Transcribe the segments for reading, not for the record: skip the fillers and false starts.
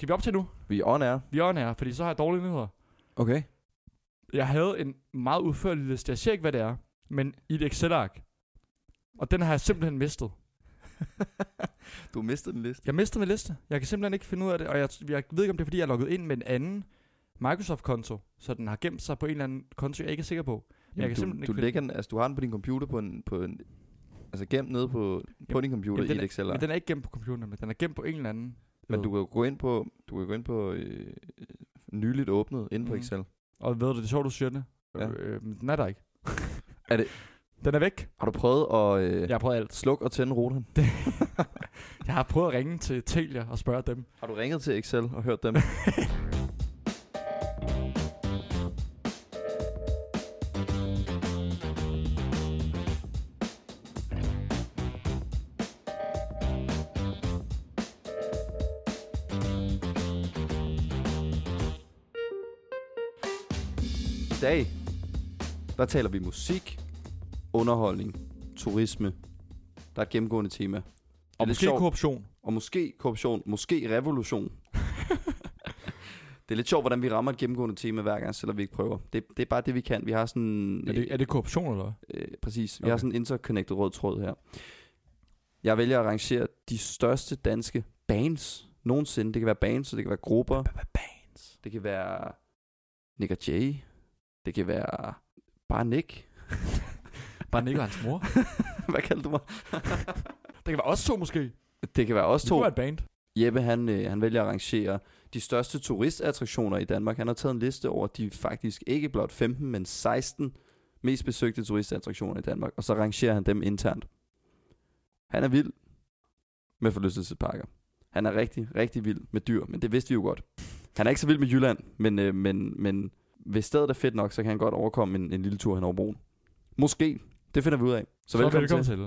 Skal vi op til nu? Vi er on air. Vi er on air, fordi så har jeg dårlige nyheder. Okay. Jeg havde en meget udførlig liste. Jeg siger ikke, hvad det er, men i et Excel-ark. Og den har jeg simpelthen mistet. Du har mistet den liste? Jeg mistede min liste. Jeg kan simpelthen ikke finde ud af det. Og jeg ved ikke, om det er, fordi jeg er logget ind med en anden Microsoft-konto. Så den har gemt sig på en eller anden konto, jeg ikke er sikker på. Men jeg kan simpelthen ikke du har den på din computer på en altså gemt nede på din computer i et Excel-ark. Men den er ikke gemt på computeren, men den er gemt på en eller anden. Men du kan gå ind på nyligt åbnet inde på Excel. Og ved du, det er sjovt, du siger det. Ja. Den er der ikke. Er det? Den er væk. Har du prøvet at jeg har prøvet alt. Slukke og tænde routeren? Jeg har prøvet at ringe til Telia og spørge dem. Har du ringet til Excel og hørt dem? I dag, der taler vi musik, underholdning, turisme. Der er et gennemgående tema. Og måske korruption. Og måske korruption, måske revolution. Det er lidt sjovt, hvordan vi rammer et gennemgående tema hver gang, selvom vi ikke prøver. Det er bare det, vi kan. Vi har sådan... Er det korruption, eller præcis. Vi har sådan en interconnected rød tråd her. Jeg vælger at arrangere de største danske bands nogensinde. Det kan være bands, så det kan være grupper. Bands. Det kan være Nick og Jay. Det kan være bare Nick. Bare Nick og hans mor. Hvad kalder du mig? Det kan være os to måske. Det kan være os to. Det kunne være et band. Jeppe, han vælger at arrangere de største turistattraktioner i Danmark. Han har taget en liste over de faktisk ikke blot 15, men 16 mest besøgte turistattraktioner i Danmark. Og så rangerer han dem internt. Han er vild med forlystelsesparker. Han er rigtig, rigtig vild med dyr, men det vidste vi jo godt. Han er ikke så vild med Jylland, men hvis stedet er fedt nok, så kan han godt overkomme en lille tur hen over broen. Måske. Det finder vi ud af. Så velkommen til.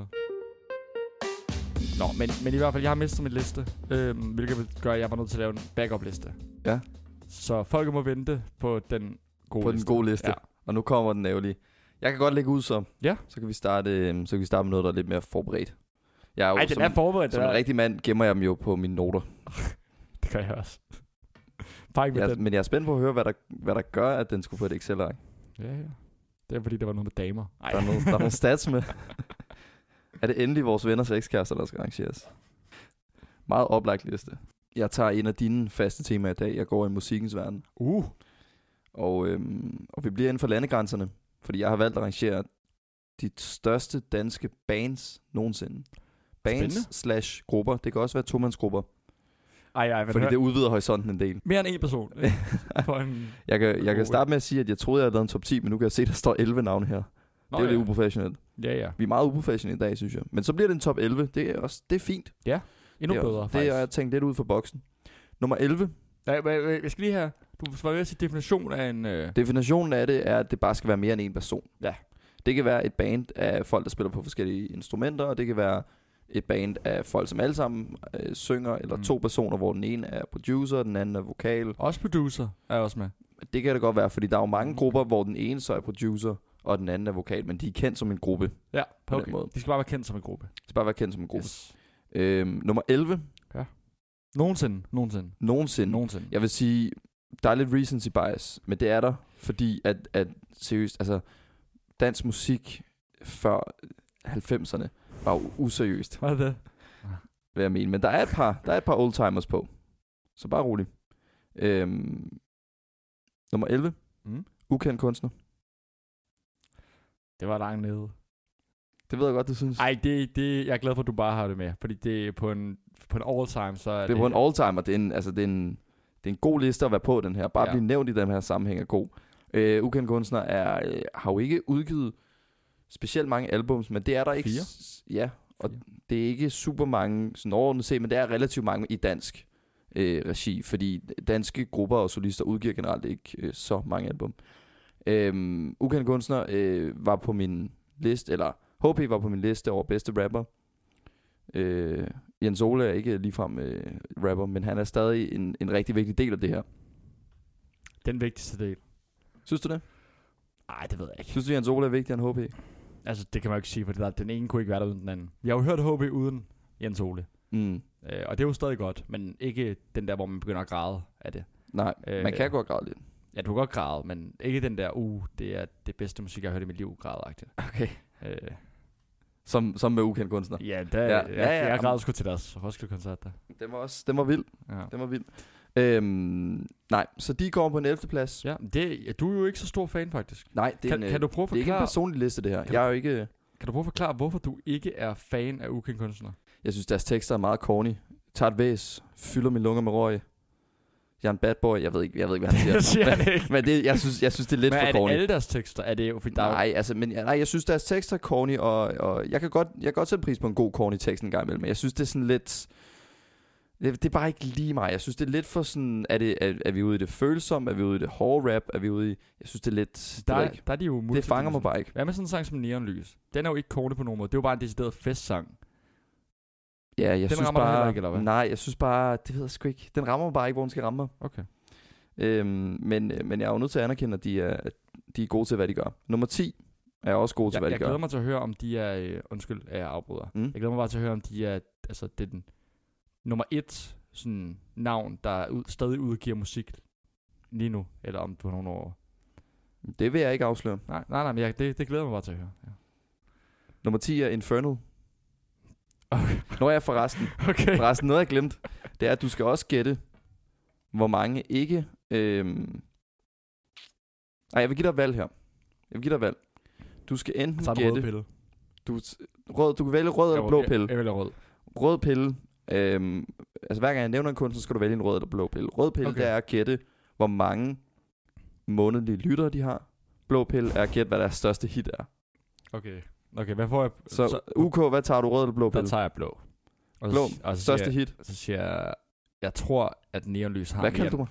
Nå, men i hvert fald, jeg har mistet min liste, hvilket gør, at jeg var nødt til at lave en backup-liste. Ja. Så folk må vente på den gode liste. Den gode liste. Ja. Og nu kommer den ærgerlige. Jeg kan godt lægge ud så. Ja. Så kan vi starte med noget, der er lidt mere forberedt. Jeg er jo den er forberedt. Som en rigtig mand gemmer jeg dem jo på mine noter. Det gør jeg også. Men jeg er spændt på at høre, hvad der gør, at den skulle på et Excel-ark. Ja. Det er fordi, der var noget med damer. Der er nogle stats med. Er det endelig vores venners ekskærester, der skal arrangeres? Meget oplagt liste. Jeg tager en af dine faste temaer i dag. Jeg går i musikkens verden. Og vi bliver inden for landegrænserne. Fordi jeg har valgt at arrangere de største danske bands nogensinde. Bands/grupper. Det kan også være tomandsgrupper. Fordi det udvider horisonten en del. Mere end en person. Jeg kan starte med at sige, at jeg troede, jeg havde lavet en top 10, men nu kan jeg se, at der står 11 navne her. Det er lidt uprofessionelt. Ja. Vi er meget uprofessionelle i dag, synes jeg. Men så bliver det en top 11. Det er fint. Ja, endnu bedre faktisk. Det har jeg tænkt lidt ud for boksen. Nummer 11. Jeg skal lige have... Du får ved at sige definition af en... Definitionen af det er, at det bare skal være mere end en person. Ja. Det kan være et band af folk, der spiller på forskellige instrumenter, og det kan være et band af folk, som alle sammen synger, eller to personer, hvor den ene er producer, den anden er vokal. Også producer er også med. Det kan det godt være, fordi der er jo mange grupper, hvor den ene så er producer, og den anden er vokal, men de er kendt som en gruppe. Ja, på den måde. De skal bare være kendt som en gruppe. Yes. Nummer 11. Ja. Nogensinde. Jeg vil sige, der er lidt recency bias, men det er der, fordi at seriøst, altså dansk musik før 90'erne var jo useriøst. Hvad er det? Hvad jeg mener, men der er et par oldtimers på. Så bare rolig. Nummer 11. Ukendt kunstner. Det var langt nede. Det ved jeg godt, du synes. Ej, jeg er glad for, at du bare har det med. Fordi det er på en all-time, så er det er på en all-time, og det er en god liste at være på, den her. Bare blive nævnt i den her sammenhæng er god. Ukendt kunstner har jo ikke udgivet specielt mange albums, men det er der ikke. 4? Ja, og det er ikke super mange, sådan overordnet set, men det er relativt mange i dansk regi, fordi danske grupper og solister udgiver generelt ikke så mange album. Ukendt kunstner var på min liste, eller HP var på min liste over bedste rapper. Jens Ole er ikke ligefrem rapper, men han er stadig en rigtig vigtig del af det her. Den vigtigste del. Synes du det? Nej, det ved jeg ikke. Synes du, Jens Ole er vigtigere end HP? Altså, det kan man jo ikke sige, for den ene kunne ikke være der uden den anden. Jeg har jo hørt HP uden Jens Ole. Og det er jo stadig godt, men ikke den der, hvor man begynder at græde af det. Nej, man kan godt græde lidt. Ja, du kan godt græde, men ikke den der, det er det bedste musik, jeg har hørt i mit liv, grædeagtigt. Okay. Som med ukendt kunstner. Ja, jeg græd sgu til deres Roskilde-koncert der. Den var vild. Ja. Den var vild. Nej, så de går på en 11. plads. Ja, du er jo ikke så stor fan faktisk. Nej, kan du prøve at forklare, det er ikke en personlig liste det her. Jeg er jo ikke. Kan du prøve at forklare, hvorfor du ikke er fan af ukendt kunstner? Jeg synes deres tekster er meget corny. Tager et væs, fylder mine lunger med røg. Jeg er en bad boy. Jeg ved ikke hvad han siger. Det siger han ikke. Men jeg synes det er lidt for corny. Men er det alle deres tekster? Er det jo fordi jeg synes deres tekster er corny, og jeg kan godt sætte pris på en god corny tekst en gang imellem. Men jeg synes det er sådan lidt. Det er bare ikke lige mig. Jeg synes det er lidt for sådan. Er vi ude i det følsomme? Er vi ude i det hårde rap? Er vi ude i? Jeg synes det er lidt. Der er de jo. Det fanger mig bare ikke. Hvad med sådan en sang som Neonlys? Den er jo ikke corny på nogen måde. Det er jo bare en decideret festsang. Ja, jeg synes bare. Ikke, eller hvad? Nej, jeg synes bare. Det ved jeg sgu ikke. Den rammer mig bare ikke, hvor den skal ramme mig. Okay. Men jeg er jo nødt til at anerkende, at de er gode til, hvad de gør. Nummer 10 er også gode til, hvad de gør. Jeg glæder mig til at høre, om de er... undskyld, at jeg afbryder. Jeg glæder mig bare til at høre, om de er... Altså, det er den nummer 1 sådan navn, der stadig udgiver musik lige nu, eller om på nogle år. Det vil jeg ikke afsløre. Nej, men det glæder mig bare til at høre. Ja. Nummer 10 er Infernal. Okay. Når jeg forresten noget jeg glemt, det er, at du skal også gætte, hvor mange ikke... jeg vil give dig et valg her. Du skal enten gætte... Rød pille. Du kan vælge rød eller blå pille. Jeg vælger rød. Rød pille. Altså hver gang jeg nævner en kunst, så skal du vælge en rød eller blå pille. Rød pille, det er at gætte, hvor mange månedlige lyttere de har. Blå pille er at gætte, hvad deres største hit er. Okay, hvad får jeg? Så UK, hvad tager du, rød eller blå pille? Der tager jeg blå. Blå, største hit. Så siger jeg tror, at Neonlys har hvad kaldte du mig?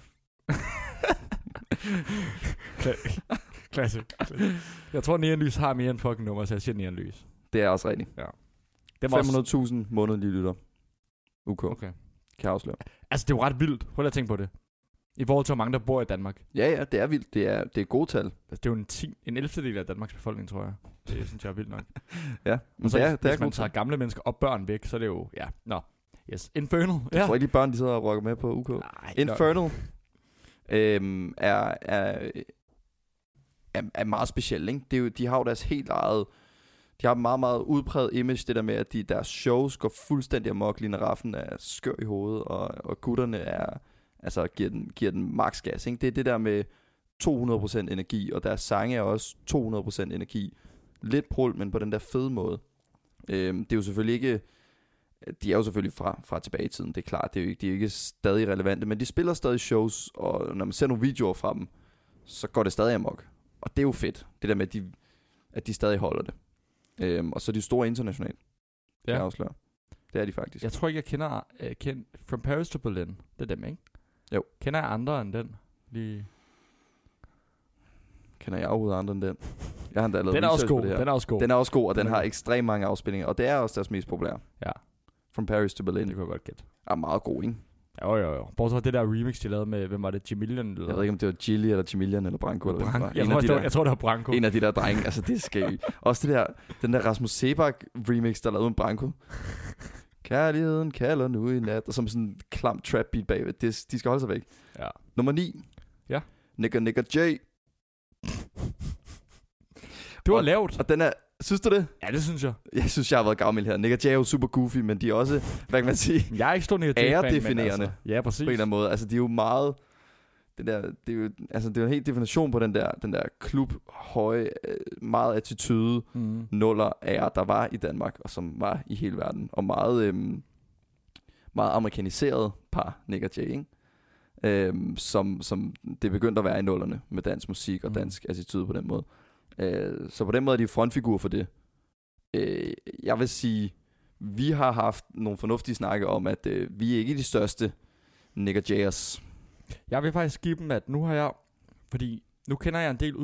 Klasse. Jeg tror, Neonlys har mere end fucking nummer, så jeg siger Neonlys. Det er også rigtigt. Ja. 500.000 månedlige lytter. UK. Okay. Kan jeg afsløre. Altså, det er jo ret vildt. Prøv at tænke på det. I forhold til, hvor mange der bor i Danmark. Ja, det er vildt. Det er gode tal. Altså, det er jo en 11. af Danmarks befolkning, tror jeg. Det synes jeg er vildt nok. Ja. Men så, hvis man tager gamle mennesker og børn væk, så er det jo... Ja, yes. Infernal. Jeg tror ikke, de børn, de sidder og rocker med på UK. Nej, Infernal er meget specielt, ikke? Det er jo, de har jo deres helt eget... De har et meget, meget udpræget image, det der med, at deres shows går fuldstændig amok. Lina Raffen er skør i hovedet, og gutterne giver den max gas, ikke? Det er det der med 200% energi, og deres sange er også 200% energi. Lidt prul, men på den der fede måde. Det er jo selvfølgelig ikke... De er jo selvfølgelig fra tilbage i tiden, det er klart. De er jo ikke stadig relevante, men de spiller stadig shows, og når man ser nogle videoer fra dem, så går det stadig amok. Og det er jo fedt, det der med, at de stadig holder det. Og så er de store internationalt. Ja. Jeg afslører. Det er de faktisk. Jeg tror ikke, jeg kender From Paris to Berlin. Det er dem, ikke? Jo. Kender jeg andre end den? Lige... Kender jeg overhovedet andre end den? Jeg har endda lavet den er også god. Den er også god, og den har ekstremt mange afspillinger. Og det er også deres mest populære. Ja. From Paris to Berlin. Det kunne jeg godt gætte. Er meget god, ikke? Jo. Bortset fra det der remix, de lavede med, hvem var det? Jamilian? Eller? Jeg ved ikke, om det var Gilly eller Jamilian eller Branko. Eller jeg tror, det var Branko. En af de der drenge. Altså, det skal også den der Rasmus Sebak remix, der lavede med Branko. Kærligheden kalder nu i nat. Og som sådan en klam trap beat bagved. De skal holde sig væk. Ja. Nummer 9. Ja. Nigga J. Det var lavt. Og den er... Synes du det? Ja, det synes jeg. Jeg synes, jeg har været gavmild her. Nigga J er jo super goofy, men de er også, hvad kan man sige, jeg er ikke stor Nigga J-fan, æredefinerende. Altså. Ja, præcis. På en eller anden måde. Altså, de er jo meget... Det er jo en helt definition på den der klub, høje, meget attitude, nuller ære, der var i Danmark, og som var i hele verden. Og meget amerikaniseret par, Nigga J, ikke? Som det begyndte at være i nullerne med dansk musik og dansk attitude på den måde. Så på den måde er de frontfigur for det. Jeg vil sige, vi har haft nogle fornuftige snakke om, at vi er ikke de største Nigga J's. Jeg vil faktisk give dem, at nu har jeg... Fordi nu kender jeg en del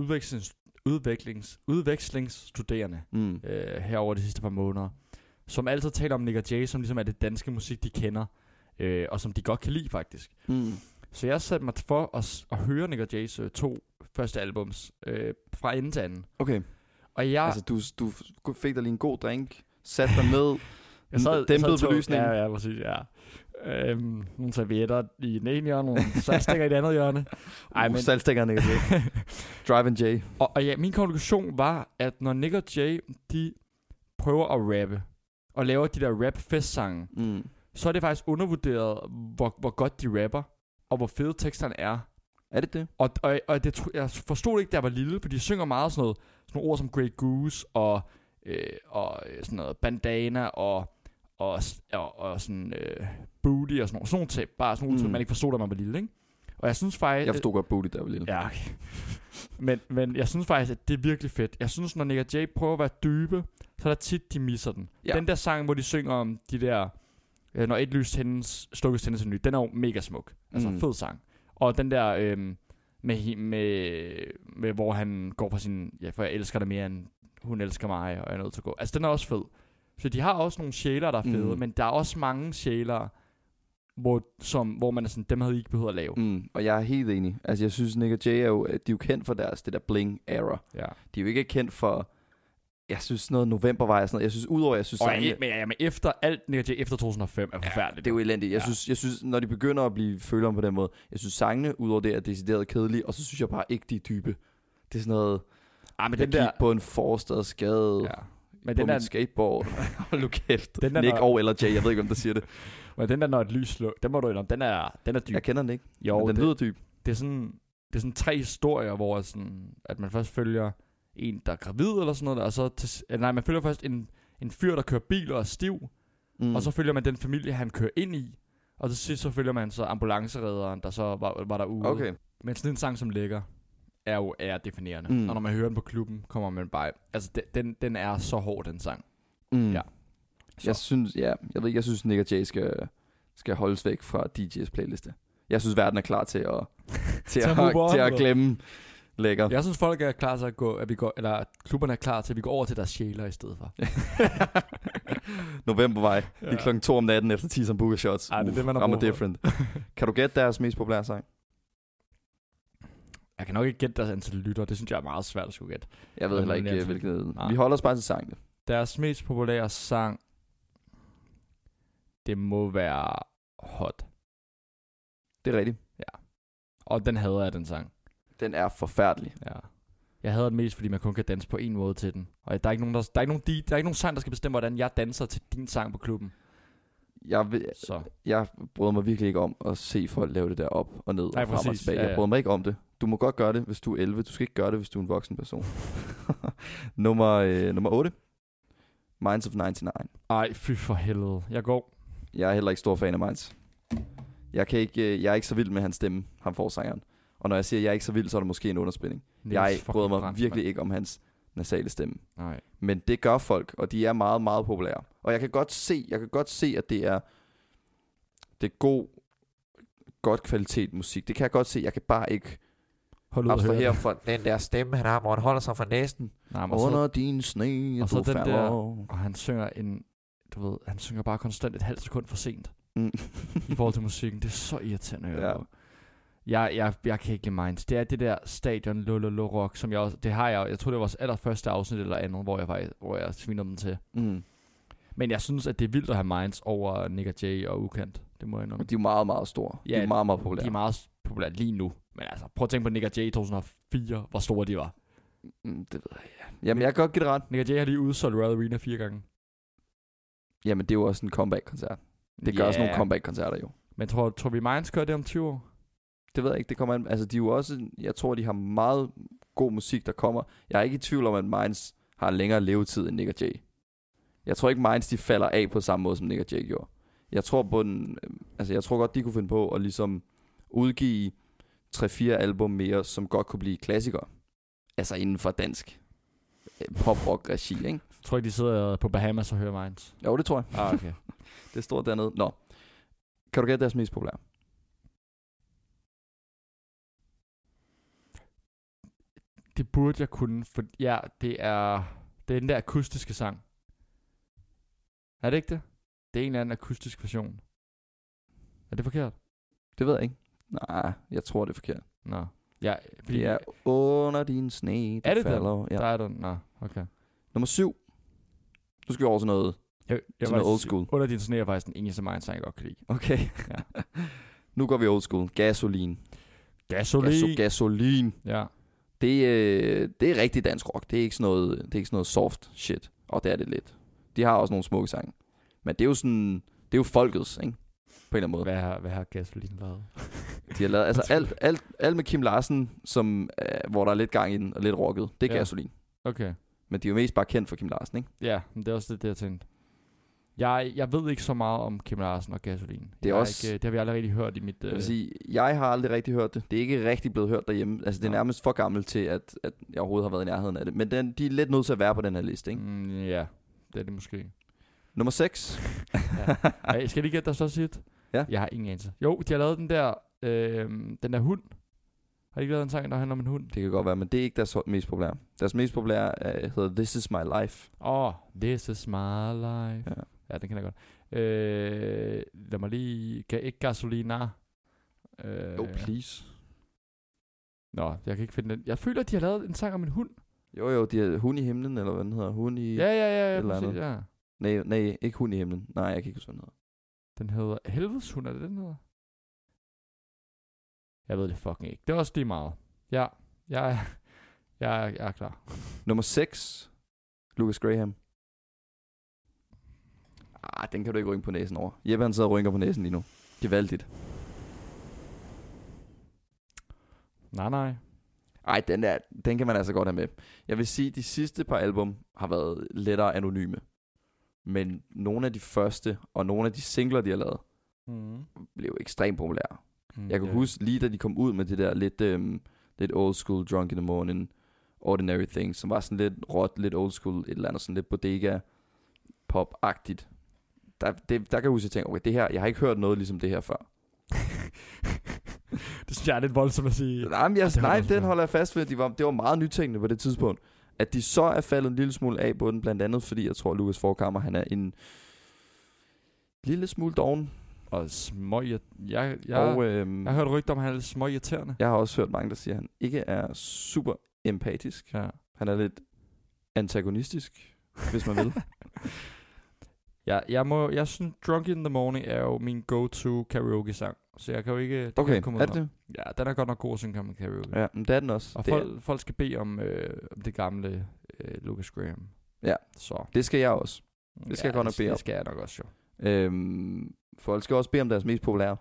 udvekslingsstuderende herover de sidste par måneder, som altid taler om Nigga J, som ligesom er det danske musik, de kender, og som de godt kan lide faktisk. Så jeg satte mig for at høre Nigga J's 2 første albums fra ende til anden. Okay. Og jeg... Altså, du fik dig lige en god drink, satte dig ned, Dæmpet belysning. Ja, præcis, ja. Nogle servietter i den ene hjørne, nogle salgstænger i det andet hjørne. Salgstænger Nick Jay. Drive and Jay. Og ja, min konklusion var, at når Nick og Jay, de prøver at rappe, og laver de der rap-festsange, så er det faktisk undervurderet, hvor godt de rapper, og hvor fede teksterne er. Er det det? Og det, jeg forstod ikke, da jeg var lille, for de synger meget sådan nogle ord som Great Goose, og sådan noget bandana, og sådan booty, og sådan nogle ting. Bare sådan nogle ting, man ikke forstod, da man var lille, ikke? Og jeg synes faktisk... Jeg forstod godt booty, da jeg var lille. Ja, okay. men jeg synes faktisk, at det er virkelig fedt. Jeg synes, når Nick og Jay prøver at være dybe, så er der tit, de misser den. Ja. Den der sang, hvor de synger om de der... når et lys tændes, slukkes tændes en ny. Den er jo mega smuk. Altså fed sang. Og den der med hvor han går fra sin... Ja, for jeg elsker dig mere end hun elsker mig, og jeg er nødt til at gå. Altså, den er også fed. Så de har også nogle sjæler, der er fede, men der er også mange sjæler, hvor man er sådan, dem havde I ikke behøvet at lave. Og jeg er helt enig. Altså, jeg synes, Nick og Jay de er jo kendt for det der bling-era. Ja. De er jo ikke kendt for... Jeg synes noget Novembervej og sådan noget. Jeg synes udover jeg synes men efter alt Nick og Jay efter 2005 er forfærdeligt. Det er jo elendigt. Jeg synes når de begynder at blive følsomme på den måde. Jeg synes sangene udover det er decideret kedelige, og så synes jeg bare ikke de er dybe. Det er sådan noget. Men den der på en forstadsgade. Ja. Men den der skateboard. Hold nu kæft. Nick eller Jay, jeg ved ikke om der siger det. Men den der når et lys slår, den må du indrømme, den er dyb. Jeg kender den ikke. Jo, den lyder dyb. Det er sådan 3 historier, hvor sådan, at man først følger en, der er gravid eller sådan noget, og så man følger først en fyr, der kører bil og er stiv, og så følger man den familie, han kører ind i, og til sidst så følger man så ambulanceredderen, der så var derude. Okay. Men sådan en sang som Lækker er definerende. Og når man hører den på klubben, kommer man bare... Altså, den er så hård, den sang. Ja. Jeg synes, jeg synes Nick og Jay skal holdes væk fra DJ's playliste. Jeg synes, verden er klar til at glemme Lækker. Jeg synes, folk er klar til at klubberne er klar til, at vi går over til deres sjæler i stedet for. Novembervej. Det er klokken 2 om natten efter 10 Sambuca shots. Ej, det er det, man har brug for. Different. Kan du gætte deres mest populære sang? Jeg kan nok ikke gætte deres antal lytter. Det synes jeg er meget svært at skulle gætte. Jeg ved heller ikke, hvilket... Vi holder os bare til sangen. Deres mest populære sang, det må være Hot. Det er rigtigt. Ja. Og den hader jeg, den sang. Den er forfærdelig. Ja. Jeg hader den mest, fordi man kun kan danse på en måde til den. Og der er ikke nogen sang, der skal bestemme, hvordan jeg danser til din sang på klubben. Jeg bryder mig virkelig ikke om at se folk lave det der op og ned og frem og tilbage. Jeg bryder mig ikke om det. Du må godt gøre det, hvis du er 11. Du skal ikke gøre det, hvis du er en voksen person. nummer 8. Minds of 99. Ej, fy for helvede. Jeg er heller ikke stor fan af Minds. Jeg er ikke så vild med hans stemme, ham forsangeren. Og når jeg siger, at jeg er ikke så vild, så er det måske en underspilning. Jeg bryder mig virkelig ikke om hans nasale stemme. Nej. Men det gør folk, og de er meget, meget populære. Og jeg kan godt se, at det er godt kvalitet musik. Det kan jeg godt se. Jeg kan bare ikke abstrahere for den der stemme, han har, hvor han holder sig fra næsten. Under din sne, og så den der, og han synger han synger bare konstant et halvt sekund for sent. I forhold til musikken. Det er så irriterende. Ja. Jeg kan ikke lide Minds. Det er det der stadion Lolo Rock, som jeg tror det var vores allerførste afsnit eller andet, hvor jeg sviner dem til. Men jeg synes, at det er vildt at have Minds over Nick og Jay og Ukendt. Det må jeg nok. De er meget, meget store. Ja, de er meget, meget populære. De er meget populære lige nu. Men altså, prøv at tænke på Nick og Jay i 2004, hvor store de var. Det ved jeg, ja. Jamen, jeg kan godt give det ret. Nick og Jay har lige udsolgt Royal Arena 4 gange. Jamen, det er jo også en comeback-koncert. Det gør også nogle comeback-koncerter jo. Men tror vi Minds gør det om 20 år? Det ved jeg ikke, det kommer an. Altså, de er jo også, jeg tror, de har meget god musik, der kommer. Jeg er ikke i tvivl om, at Minds har en længere levetid end Nick og Jay. Jeg tror ikke, Minds de falder af på samme måde, som Nick og Jay gjorde. Jeg tror godt, de kunne finde på at ligesom udgive 3-4 album mere, som godt kunne blive klassikere. Altså inden for dansk pop-rock-regi, ikke? Jeg tror ikke, de sidder på Bahamas og hører Minds. Jo, det tror jeg. Okay. Det er stort dernede. Nå. Kan du gætte deres mest populære? Det burde jeg kunne, for ja, det er den der akustiske sang. Er det ikke det? Det er en eller anden akustisk version. Er det forkert? Det ved jeg ikke. Nej, jeg tror, det er forkert. Nå. Ja, fordi det er under din sne. Er det falder. Den? Ja. Der er den. Nå, okay. Nummer 7. Nu skal vi over til noget Jeg sådan noget old school. Under din turné er faktisk den eneste mig, jeg godt kan lide. Okay. Ja. Nu går vi old school. Gasolin. Gasolin. Ja. Det er rigtig dansk rock. Det er ikke sådan noget soft shit. Og det er det lidt. De har også nogle smukke sange. Men det er jo sådan, det er jo folkets, ikke? På en eller anden måde. Hvad har Gasolin lavet? De har lavet altså alt med Kim Larsen, som hvor der er lidt gang i den og lidt rocket. Det er Gasolin. Okay. Men de er jo mest bare kendt for Kim Larsen, ikke? Ja, men det er også det jeg tænkte. Jeg ved ikke så meget om Kim Larsen og Gasolin. Det har vi aldrig rigtig hørt i mit... Jeg vil sige, jeg har aldrig rigtig hørt det. Det er ikke rigtig blevet hørt derhjemme. Altså, det er nærmest for gammelt til, at jeg overhovedet har været i nærheden af det. Men de er lidt nødt til at være på den her liste, ikke? Ja, det er det måske. Nummer 6. Ja. Skal jeg lige gætte dig så sit? Ja. Jeg har ingen anelse. Jo, de har lavet den der hund. Har de ikke lavet en sang, der handler om en hund? Det kan godt være, men det er ikke deres mest populære. Deres mest populære hedder This Is My Life. This Is My Life. Ja, den kan jeg godt. Lad mig lige... Ikke Gasolina. Please. Nå, jeg kan ikke finde den. Jeg føler, at de har lavet en sang om en hund. Jo, de har Hund i himlen, eller hvad den hedder. Hund i... Ja, præcis, ja. Nej, ikke Hund i himlen. Nej, jeg kan ikke huske, hvad den hedder. Den hedder Helvedes Hund, er det den hedder? Jeg ved det fucking ikke. Det er også lige meget. Ja, jeg er klar. Nummer 6. Lucas Graham. Den kan du ikke rynke på næsen over. Jeppe han sidder og rynker på næsen lige nu. Gevaldigt. Nej. Ej, den kan man altså godt have med. Jeg vil sige, at de sidste par album har været lettere anonyme. Men nogle af de første, og nogle af de singler, de har lavet, blev ekstremt populære. Jeg kan huske, lige da de kom ud med det der lidt old school, Drunk in the Morning, Ordinary Things, som var sådan lidt råt, lidt old school, et eller andet sådan lidt bodega pop-agtigt. Der kan jeg huske, at jeg tænkte, okay, det her, jeg har ikke hørt noget ligesom det her før. Det synes jeg er lidt voldsomt at sige. Nej, den holder jeg fast ved. Det var meget nytænkende på det tidspunkt. At de så er faldet en lille smule af på den, blandt andet fordi jeg tror, Lucas Forchhammer, han er en lille smule doven. Og jeg har hørt rygter om, at han er lidt småirriterende. Jeg har også hørt mange, der siger, at han ikke er super empatisk. Ja. Han er lidt antagonistisk, hvis man vil. Jeg synes, Drunk in the Morning er jo min go-to karaoke-sang. Så jeg kan jo ikke... Okay, er det? Ja, den er godt nok god at synge med karaoke. Ja, men det er den også. Og folk skal bede om det gamle Lucas Graham. Ja, så. Det skal jeg også. Det skal jeg godt nok bede om. Det skal jeg nok også, jo. Folk skal også bede om deres mest populære.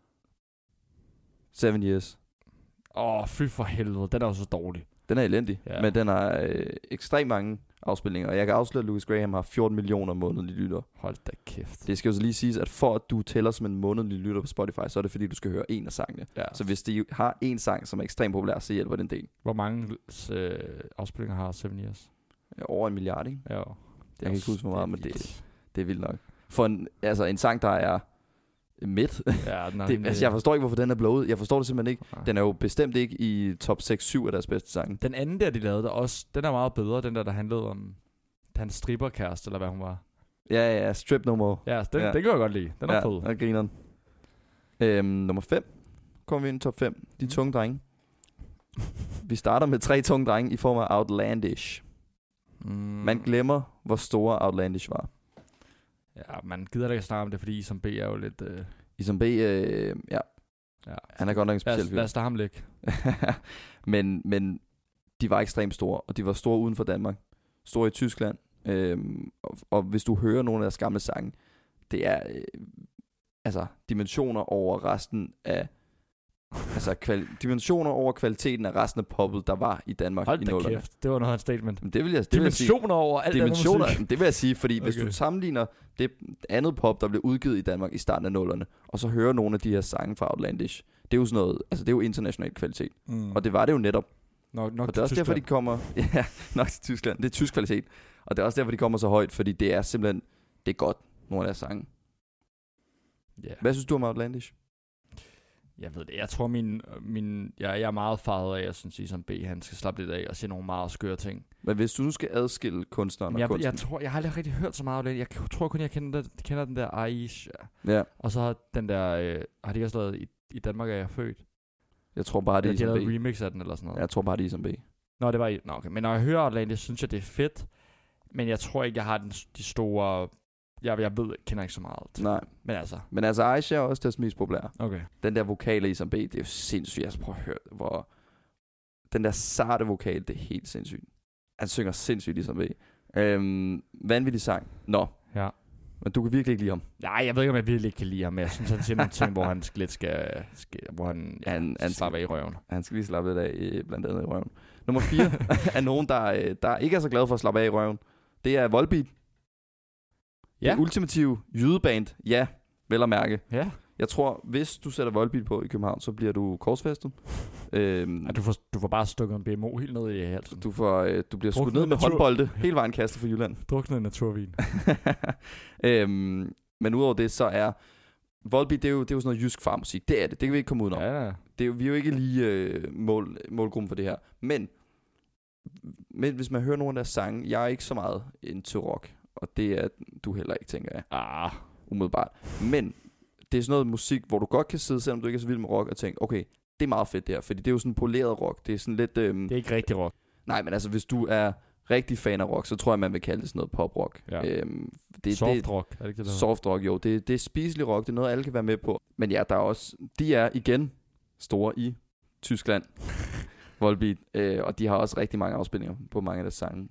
7 Years. Fy for helvede. Den er jo så dårlig. Den er elendig, men den har ekstremt mange afspilninger. Og jeg kan afsløre, at Lucas Graham har 14 millioner månedlige lyttere. Hold da kæft. Det skal jo så lige siges, at for at du tæller som en månedlig lytter på Spotify, så er det fordi, du skal høre en af sangene. Ja. Så hvis de har en sang, som er ekstremt populær, så hjælper den del. Hvor mange afspilninger har 7 Years? Over 1 milliard, ikke? Ja. Jeg kan ikke huske, hvor meget, men det er vildt nok. For en sang, der er midt. Ja, jeg forstår ikke, hvorfor den er blowet. Jeg forstår det simpelthen ikke. Den er jo bestemt ikke i top 6-7 af deres bedste sange. Den anden der, de lavede, den er meget bedre. Den der handlede om hans stripperkæreste, eller hvad hun var. Ja, Strip No More. Ja, den kan jeg godt lide. Den er fed. Ja, grineren. Nummer 5. Kommer vi ind i top 5. De tunge drenge. Vi starter med 3 tunge drenge i form af Outlandish. Man glemmer, hvor store Outlandish var. Ja, man gider da ikke snakke om det, fordi Isam B er jo lidt... Isam B, ja. Han er godt nok en speciel fyr. Lad os da ham ligge. men de var ekstremt store, og de var store uden for Danmark. Store i Tyskland. Og hvis du hører nogle af deres gamle sange, det er dimensioner over resten af... dimensioner over kvaliteten af resten af poppet, der var i Danmark i 0'erne. Kæft, det var noget af et statement. Men det vil jeg dimensioner over alt dimensioner, det musik. Det vil jeg sige, fordi hvis du sammenligner det andet pop, der blev udgivet i Danmark i starten af 0'erne, og så hører nogle af de her sange fra Outlandish, det er jo sådan noget, det er jo international kvalitet. Og det var det jo netop. Nok og det er også derfor, de kommer... Ja, nok til Tyskland. Det er tysk kvalitet. Og det er også derfor, de kommer så højt, fordi det er simpelthen... Det er godt, nogle af deres sange. Yeah. Hvad synes du om Outlandish? Jeg ved det. Jeg tror, jeg er meget farvet af, at jeg synes, Isam B, han skal slappe lidt af og se nogle meget skøre ting. Men hvis du nu skal adskille kunstneren og kunsten... Jeg har aldrig rigtig hørt så meget af det. Jeg tror kun, jeg kender den der Aisha. Ja. Og så har den der... har de også lavet i Danmark, er jeg født? Jeg tror bare, det er Isam B. De har lavet remix af den eller sådan noget. Jeg tror bare, det er Isam B. Nå, det var... Nå, okay. Men når jeg hører Outlandish, synes jeg, det er fedt. Men jeg tror ikke, jeg har de store kender ikke så meget. Nej. Men altså Aisha er også deres mest populære. Okay. Den der vokal af Isam B, det er jo sindssygt. Altså prøv at høre, hvor den der sarte vokal, det er helt sindssygt. Han synger sindssygt Isam B. Vanvittig sang. Nå. Ja. Men du kan virkelig ikke lide ham. Nej, jeg ved ikke, om jeg virkelig ikke kan lide ham. Jeg synes, han siger nogle ting, hvor han lidt skal hvor han slapper af i røven. Han skal lige slappe lidt af, blandt andet i røven. Nummer 4 er nogen, der ikke er så glad for at slappe af i røven. Det er Volbeat. Ja. Det ultimative jydeband. Ja, vel at mærke. Ja. Jeg tror, hvis du sætter Volbeat på i København, så bliver du korsfæstet. Du får bare stukket en BMO helt ned i halsen. Du bliver skudt ned med håndbolde. Hele vejen kastet for Jylland. Druknet naturvin. Men udover det, så er Volbeat, det er jo sådan noget jysk farmusik. Det er det. Det kan vi ikke komme udenom. Ja. Vi er jo ikke lige målgruppen for det her. Men hvis man hører nogle af deres sange, jeg er ikke så meget into rock. Og det er du heller ikke, tænker jeg. Umiddelbart. Men det er sådan noget musik, hvor du godt kan sidde, selvom du ikke er så vild med rock, og tænke, okay, det er meget fedt det her. Fordi det er jo sådan poleret rock. Det er sådan lidt... det er ikke rigtig rock. Nej, men altså, hvis du er rigtig fan af rock, så tror jeg, man vil kalde det sådan noget pop-rock. Ja. Soft rock, er det ikke det, der? Soft rock, jo. Det er spiselig rock. Det er noget, alle kan være med på. Men ja, der er også... De er igen store i Tyskland. Volbeat. Og de har også rigtig mange afspilninger på mange af deres sange.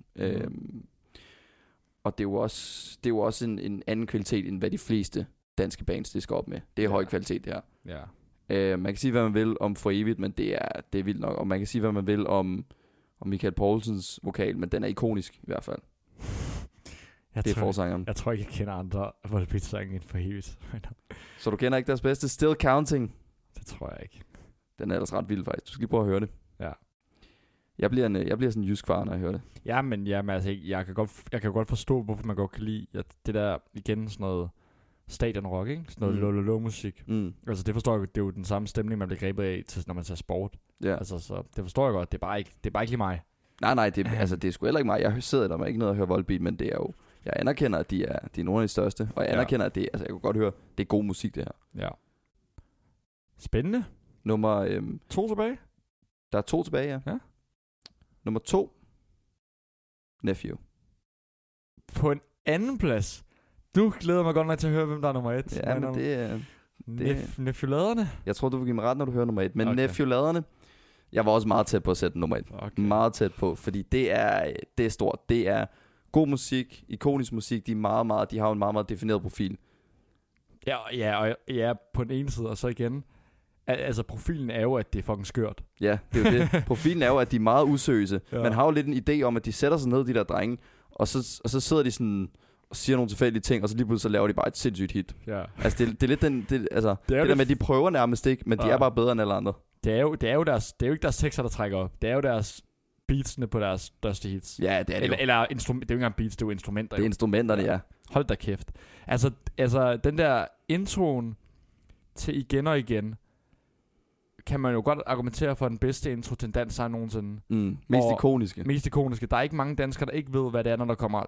Og det er jo også en anden kvalitet, end hvad de fleste danske bands, det skal op med. Det er høj kvalitet, det her. Ja. Man kan sige, hvad man vil om For Evigt, men det er vildt nok. Og man kan sige, hvad man vil om Michael Poulsens vokal, men den er ikonisk i hvert fald. Det er forsangeren. Jeg tror ikke, jeg kender andre Volbeat-sange end For Evigt. Så du kender ikke deres bedste? Still Counting? Det tror jeg ikke. Den er ellers ret vild faktisk. Du skal lige prøve at høre det. Ja. Jeg bliver sådan en jysk far, når jeg hører det. Jamen altså, jeg kan godt forstå, hvorfor man godt kan lide det der, igen, sådan noget stadionrock, ikke? Sådan noget lolo-musik. Altså, det forstår jeg, det er jo den samme stemning, man bliver grebet af, når man tager sport. Ja. Altså, så det forstår jeg godt. Det er bare ikke lige mig. Nej, det er sgu heller ikke mig. Jeg sidder der med ikke noget at høre Volbeat, men det er jo... Jeg anerkender, at de er nogle af de største, og jeg anerkender, at jeg kan godt høre, det er god musik, det her. Ja. Spændende. Nummer... 2 tilbage? Der er 2 tilbage, ja. Nummer 2. Nephew. På en anden plads. Du glæder mig godt nok til at høre, hvem der er nummer 1. Ja, men det er... Nephew-laderne? Jeg tror, du vil give mig ret, når du hører nummer 1. Men okay. Nephew-laderne, jeg var også meget tæt på at sætte nummer 1. Okay. Meget tæt på, fordi det er stort. Det er god musik, ikonisk musik. De har jo en meget, meget defineret profil. Ja, på den ene side, og så igen... Altså, profilen er jo, at det er fucking skørt. Ja, det er jo det. Profilen er jo, at de er meget useriøse. Ja. Man har jo lidt en idé om, at de sætter sig ned, de der drenge, og så sidder de sådan og siger nogle tilfældige ting, og så lige pludselig så laver de bare et sindssygt hit. Ja. Altså, det er lidt den... Det der med, at de prøver nærmest ikke, men de er bare bedre end alle andre. Det er jo ikke deres tekster, der trækker op. Det er jo deres beatsene på deres største hits. Ja, det er det eller det er jo ikke engang beats, det er jo instrumenter. Det er instrumenterne, ja. Hold da kæft. Altså, den der introen til Igen og Igen, kan man jo godt argumentere for den bedste intro til en dansk sang nogensinde. Mest ikoniske. Mest ikoniske. Der er ikke mange danskere, der ikke ved, hvad det er, når der kommer...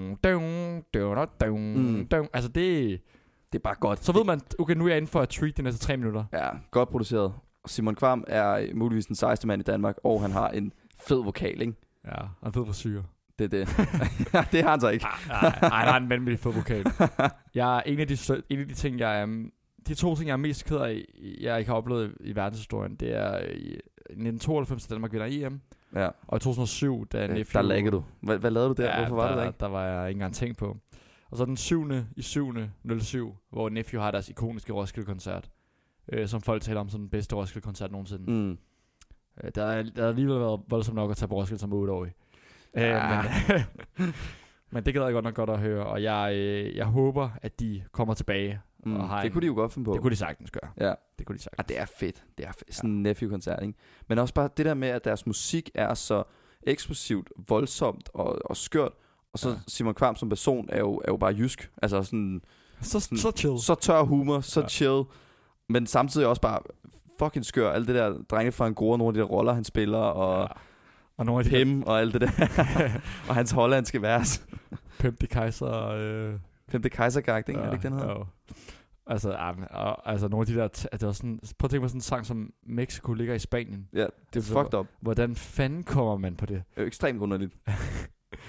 Altså, det er bare godt. Så ved man, okay, nu er jeg inde for at treat de næste 3 minutter. Ja, godt produceret. Simon Kvam er muligvis den sejeste mand i Danmark, og han har en fed vokal, ikke? Ja, og en fed frisyr. Det er det. Det har han så ikke. Nej, han har en vanvittig fed vokal. En af de ting, de 2 ting, jeg er mest ked af, jeg ikke har oplevet i verdenshistorien, det er i 1992, da Danmark vinder EM. Ja. Og i 2007, da Nephew... Der laggede du. Hvad lavede du der? Hvorfor var du der ikke? Der var jeg ikke engang tænkt på. Og så den 7. hvor Nephew har deres ikoniske Roskilde-koncert, som folk taler om som den bedste Roskilde-koncert nogensinde. Der har alligevel været voldsomt nok at tage på Roskilde som 8-årig. Ja. Men det gad jeg godt nok godt at høre, og jeg håber, at de kommer tilbage. Det kunne de jo godt finde på. Det kunne de sagtens gøre. Ja. Det kunne de sagtens. Det er fedt. Det er fedt. Sådan en Nephew-koncert, ikke? Men også bare det der med, at deres musik er så eksplosivt, voldsomt og skørt. Og så Simon Kvam som person er jo bare jysk. Altså sådan... Så chill. Så tør humor, så chill. Men samtidig også bare fucking skør. Alt det der drenge fra Angora, nogle af de der roller, han spiller, og nogle af de Pim, og alt det der. Og hans hollandske vers. Pimp de Kaiser... Pimp de Kaiser-gagt, ikke? Er det ikke den her? Jo. Altså nogle af de der... Det var sådan, prøv at tænke på sådan en sang som Mexico ligger i Spanien. Ja, det er fucked up. Hvordan fanden kommer man på det? Det er jo ekstremt underligt.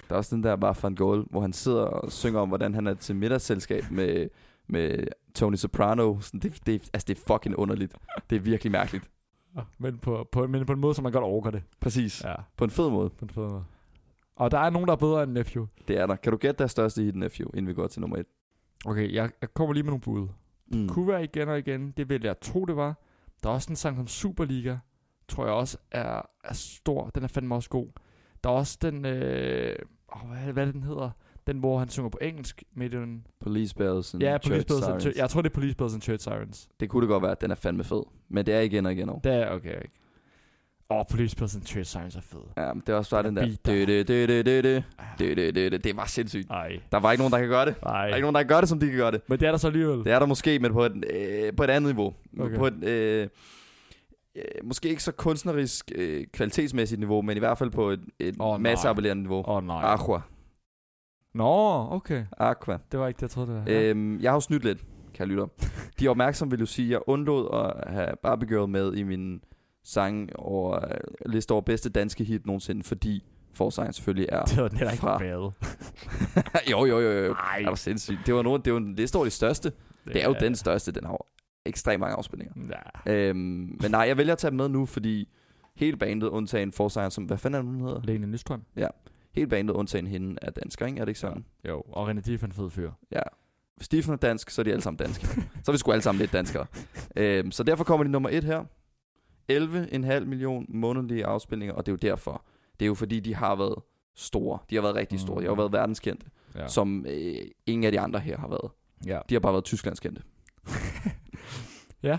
Der er også den der bare Van Gogh, hvor han sidder og synger om, hvordan han er til middagsselskab med Tony Soprano. Sådan, det er fucking underligt. Det er virkelig mærkeligt. Men på en måde, som man godt overgår det. Præcis. Ja. På en fed måde. Og der er nogen, der er bedre end Nephew. Det er der. Kan du gætte deres største hit, Nephew, inden vi går til nummer 1? Okay, jeg kommer lige med nogle bud. Kunne være igen og igen. Det vil jeg tro, det var. Der er også en sang som Superliga. Tror jeg også er stor. Den er fandme også god. Der er også den... hvad den hedder? Den, hvor han synger på engelsk med den... Police Bells and Police Church Bells Sirens. Jeg tror, det er Police Bells and Church Sirens. Det kunne det godt være, at den er fandme fed. Men det er igen og igen over. Det er okay. Police Bells and Church Sirens er fed. Ja, men det er også bare den der... Det var sindssygt. Ej. Der var ikke nogen, der kan gøre det. Ej. Der er ikke nogen, der kan gøre det, som de kan gøre det. Men det er der så alligevel. Det er der måske, men på et andet niveau. Okay. På et... måske ikke så kunstnerisk kvalitetsmæssigt niveau, men i hvert fald på et masseappellerende niveau. Nej. Aqua. Nå, okay. Aqua. Det var ikke det, jeg troede, det var. Jeg har jo snydt lidt, kan jeg lytte om. De er opmærksomme, vil jo sige, jeg undlod at have Barbie Girl med i min sang over liste over bedste danske hit nogensinde, fordi forsangen selvfølgelig er det var den heller ikke været. jo. Er du sindssygt. Det var jo en liste over de største. Det er jo den største, den har ekstremt mange afspilninger. Ja. Men nej, jeg vælger at tage dem med nu, fordi hele bandet, undtagen forsangen, som, hvad fanden er det, hun hedder? Lene Nystrøm. Ja, hele bandet, undtagen hende, er dansker, ikke? Er det ikke sådan? Jo, og René Diff er en fed fyr. Ja. Hvis Stephen er dansk, så er de alle sammen danske. Så er vi sgu alle sammen lidt danskere. Så derfor kommer de nummer 1 her. 11,5 million månedlige afspilninger, og det er jo derfor. Det er jo fordi, de har været store. De har været rigtig store. De har været verdenskendte, som ingen af de andre her har været. Ja. De har bare været tysklandskendte. Ja.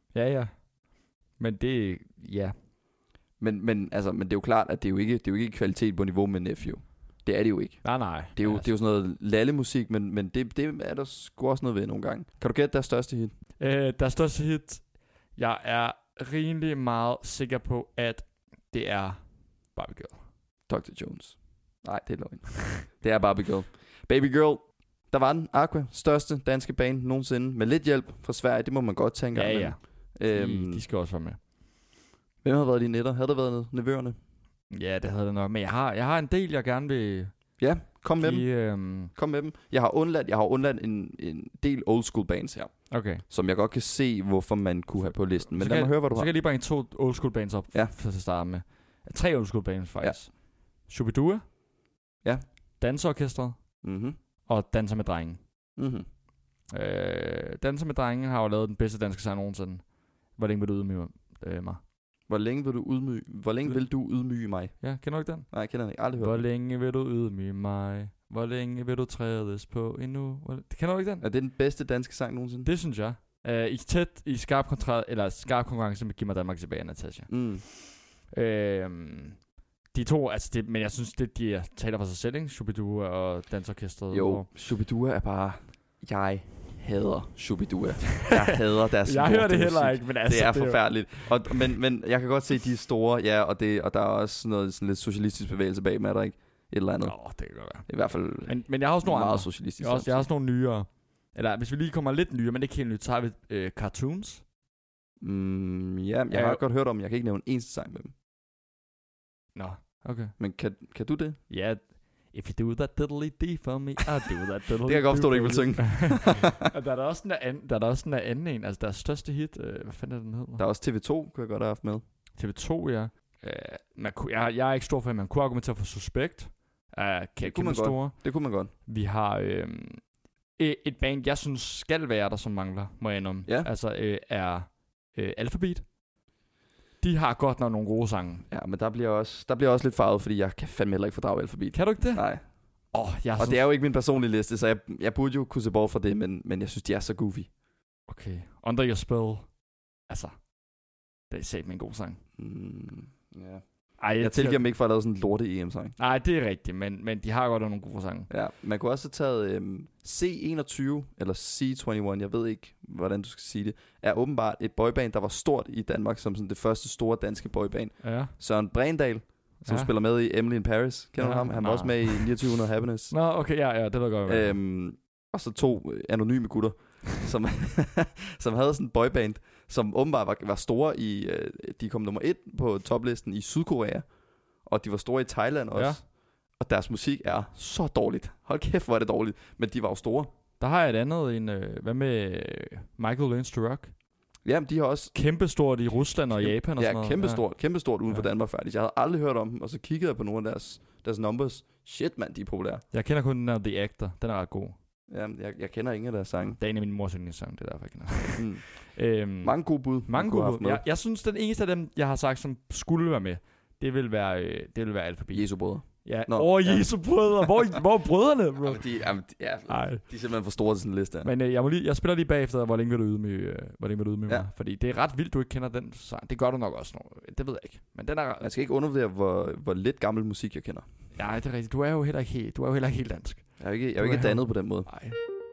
Men det, ja. Men det er jo klart, at det er jo ikke kvalitet på niveau med Nephew. Det er det jo ikke. Nej. Det er jo sådan noget lallemusik, men det er der sgu også noget ved nogle gange. Kan du gætte deres største hit? Deres største hit, jeg er rimelig meget sikker på, at det er Barbie Girl. Dr. Jones. Nej, det er løgn. Det er Barbie Girl. Baby Girl, der var den. Aqua, største danske band nogensinde. Med lidt hjælp fra Sverige, det må man godt tænke. Ja. De skal også være med. Hvem har været dine netter? Havde der været nevøerne? Ja, det havde det nok. Men jeg har en del, jeg gerne vil... Ja, kom med dem. Kom med dem. Jeg har undladt en del old school bands her. Okay. Som jeg godt kan se, hvorfor man kunne have på listen. Men lad mig høre, hvad du har. Så kan jeg lige bringe 2 old school bands op, for at starte med. 3 old school bands, faktisk. Ja. Shubidua. Ja. Danseorkestret. Mhm. Og Danser med drengen. Mhm. Danser med drengen har jo lavet den bedste danske sang nogensinde. Hvor længe vil du ydmyge mig? Hvor længe vil du ydmyge mig? Ja, kender du ikke den? Nej, jeg kender den ikke. Aldrig hørt. Hvor længe vil du ydmyge mig? Hvor længe vil du trædes på endnu? Kender du ikke den? Er det den bedste danske sang nogensinde? Det synes jeg. I skarp konkurrence med Giv mig Danmark tilbage, Natasha. De to, altså men jeg synes, de taler for sig selv, ikke? Shubidua og Dansorkestret. Jo, Shubidua er bare... Jeg hader Shubidua. Jeg hader deres jeg hører det heller ikke, men altså... Det er forfærdeligt. Men jeg kan godt se, de er store, ja, og der er også noget sådan lidt socialistisk bevægelse bag med, er der ikke? Et eller andet. Det kan godt være. I hvert fald men jeg har også nogle meget andre. Socialistisk. Jeg har også nogle nyere. Eller hvis vi lige kommer lidt nyere, men det er ikke helt nyt, så har vi Cartoons. Ja, jeg har godt hørt om, jeg kan ikke nævne en eneste sang med dem. Nå, okay. Men kan du det? Ja, if you do that diddly-dee for me, I do that diddly-dee. Det kan jeg godt forstå, du ikke vil synge. Og der er også den der anden en, altså deres største hit, hvad fanden er den hedder? Der er også TV2, kunne jeg godt have haft med. TV2, ja. Jeg er ikke stor for, at man kunne argumentere for Suspekt. Det kunne man godt. Det kunne man godt. Vi har et band, jeg synes skal være der, som mangler, må jeg indrømme. Ja. Altså er Alphabet. De har godt nok nogle gode sange. Ja, men der bliver også lidt farvet, fordi jeg kan fandme heller ikke fordrage Alphabet. Kan du ikke det? Nej. Og det er jo ikke min personlige liste, så jeg burde jo kunne se bort fra det, men jeg synes, de er så goofy. Okay. Under Your Spell. Altså, det er satme en god sang. Ja. Jeg tilgiver dem ikke for at lave sådan en lorte EM-sang. Nej, det er rigtigt, men de har godt nogle gode sange. Ja, man kunne også have taget C21, eller C21, jeg ved ikke, hvordan du skal sige det, er åbenbart et boyband, der var stort i Danmark, som sådan det første store danske boyband. Ja. Søren Brændal, som spiller med i Emily in Paris. Kender du ham? Han var også med i 2900 Happiness. Nå, okay, ja, det ved jeg godt. Og så 2 anonyme gutter, som havde sådan en boyband, som åbenbart var store i... de kom nummer 1 på toplisten i Sydkorea, og de var store i Thailand også. Og deres musik er så dårligt. Hold kæft, hvor er det dårligt. Men de var jo store. Der har jeg et andet hvad med Michael Learns to Rock? Jamen, de har også... Kæmpestort i Rusland og Japan og sådan noget. Ja, kæmpestort uden for Danmark faktisk. Jeg havde aldrig hørt om dem, og så kiggede jeg på nogle af deres numbers. Shit, mand, de er populære. Jeg kender kun den der The Actor. Den er ret god. Ja, jeg kender ingen af deres sange. Det er en af mine mors yndlingssange, det er derfor, jeg kender. Mange gode bud. Mange gode bud. Jeg synes, den eneste af dem, jeg har sagt, som skulle være med, det vil være Alphabet. Jesu brødre. Ja. Jesu brødre. Hvor er brødrene, bro? De er simpelthen for store til sådan en liste. Men jeg spiller lige bagefter, hvor længe vil du ydmyge mig. Fordi det er ret vildt, du ikke kender den sang. Det gør du nok også. Det ved jeg ikke. Men den er... Jeg skal ikke undervurdere, hvor lidt gammel musik jeg kender. Ja, det er rigtigt. Du er jo heller ikke helt dansk. Jeg er jo ikke dannet på den måde. Nej.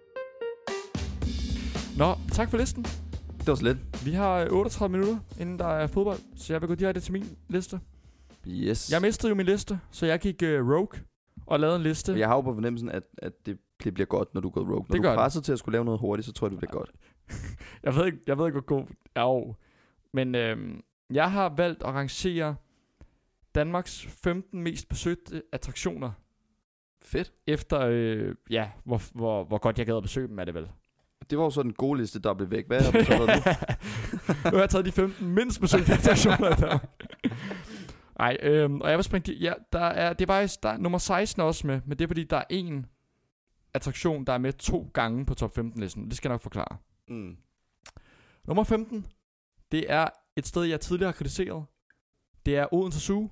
Nå, tak for listen. Det var så lidt. Vi har 38 minutter, inden der er fodbold. Så jeg vil gå direkte til min liste. Yes. Jeg mistede jo min liste, så jeg gik rogue og lavede en liste. Jeg har jo på fornemmelsen, at det bliver godt, når du går rogue. Når du er presset til at skulle lave noget hurtigt, så tror jeg, det bliver godt. Jeg ved ikke, hvor god jeg er. Men jeg har valgt at rangere Danmarks 15 mest besøgte attraktioner. Fedt. Efter, hvor godt jeg gad at besøge dem, er det vel. Det var jo så den gode liste, der blev væk. Hvad har du så været nu? Nu har jeg taget de 15 mindst besøgte attraktioner i Danmark. Nej, og jeg vil springe... der er nummer 16 også med, men det er fordi, der er en attraktion, der er med 2 gange på top 15-listen. Det skal jeg nok forklare. Nummer 15, det er et sted, jeg tidligere har kritiseret. Det er Odense Zoo.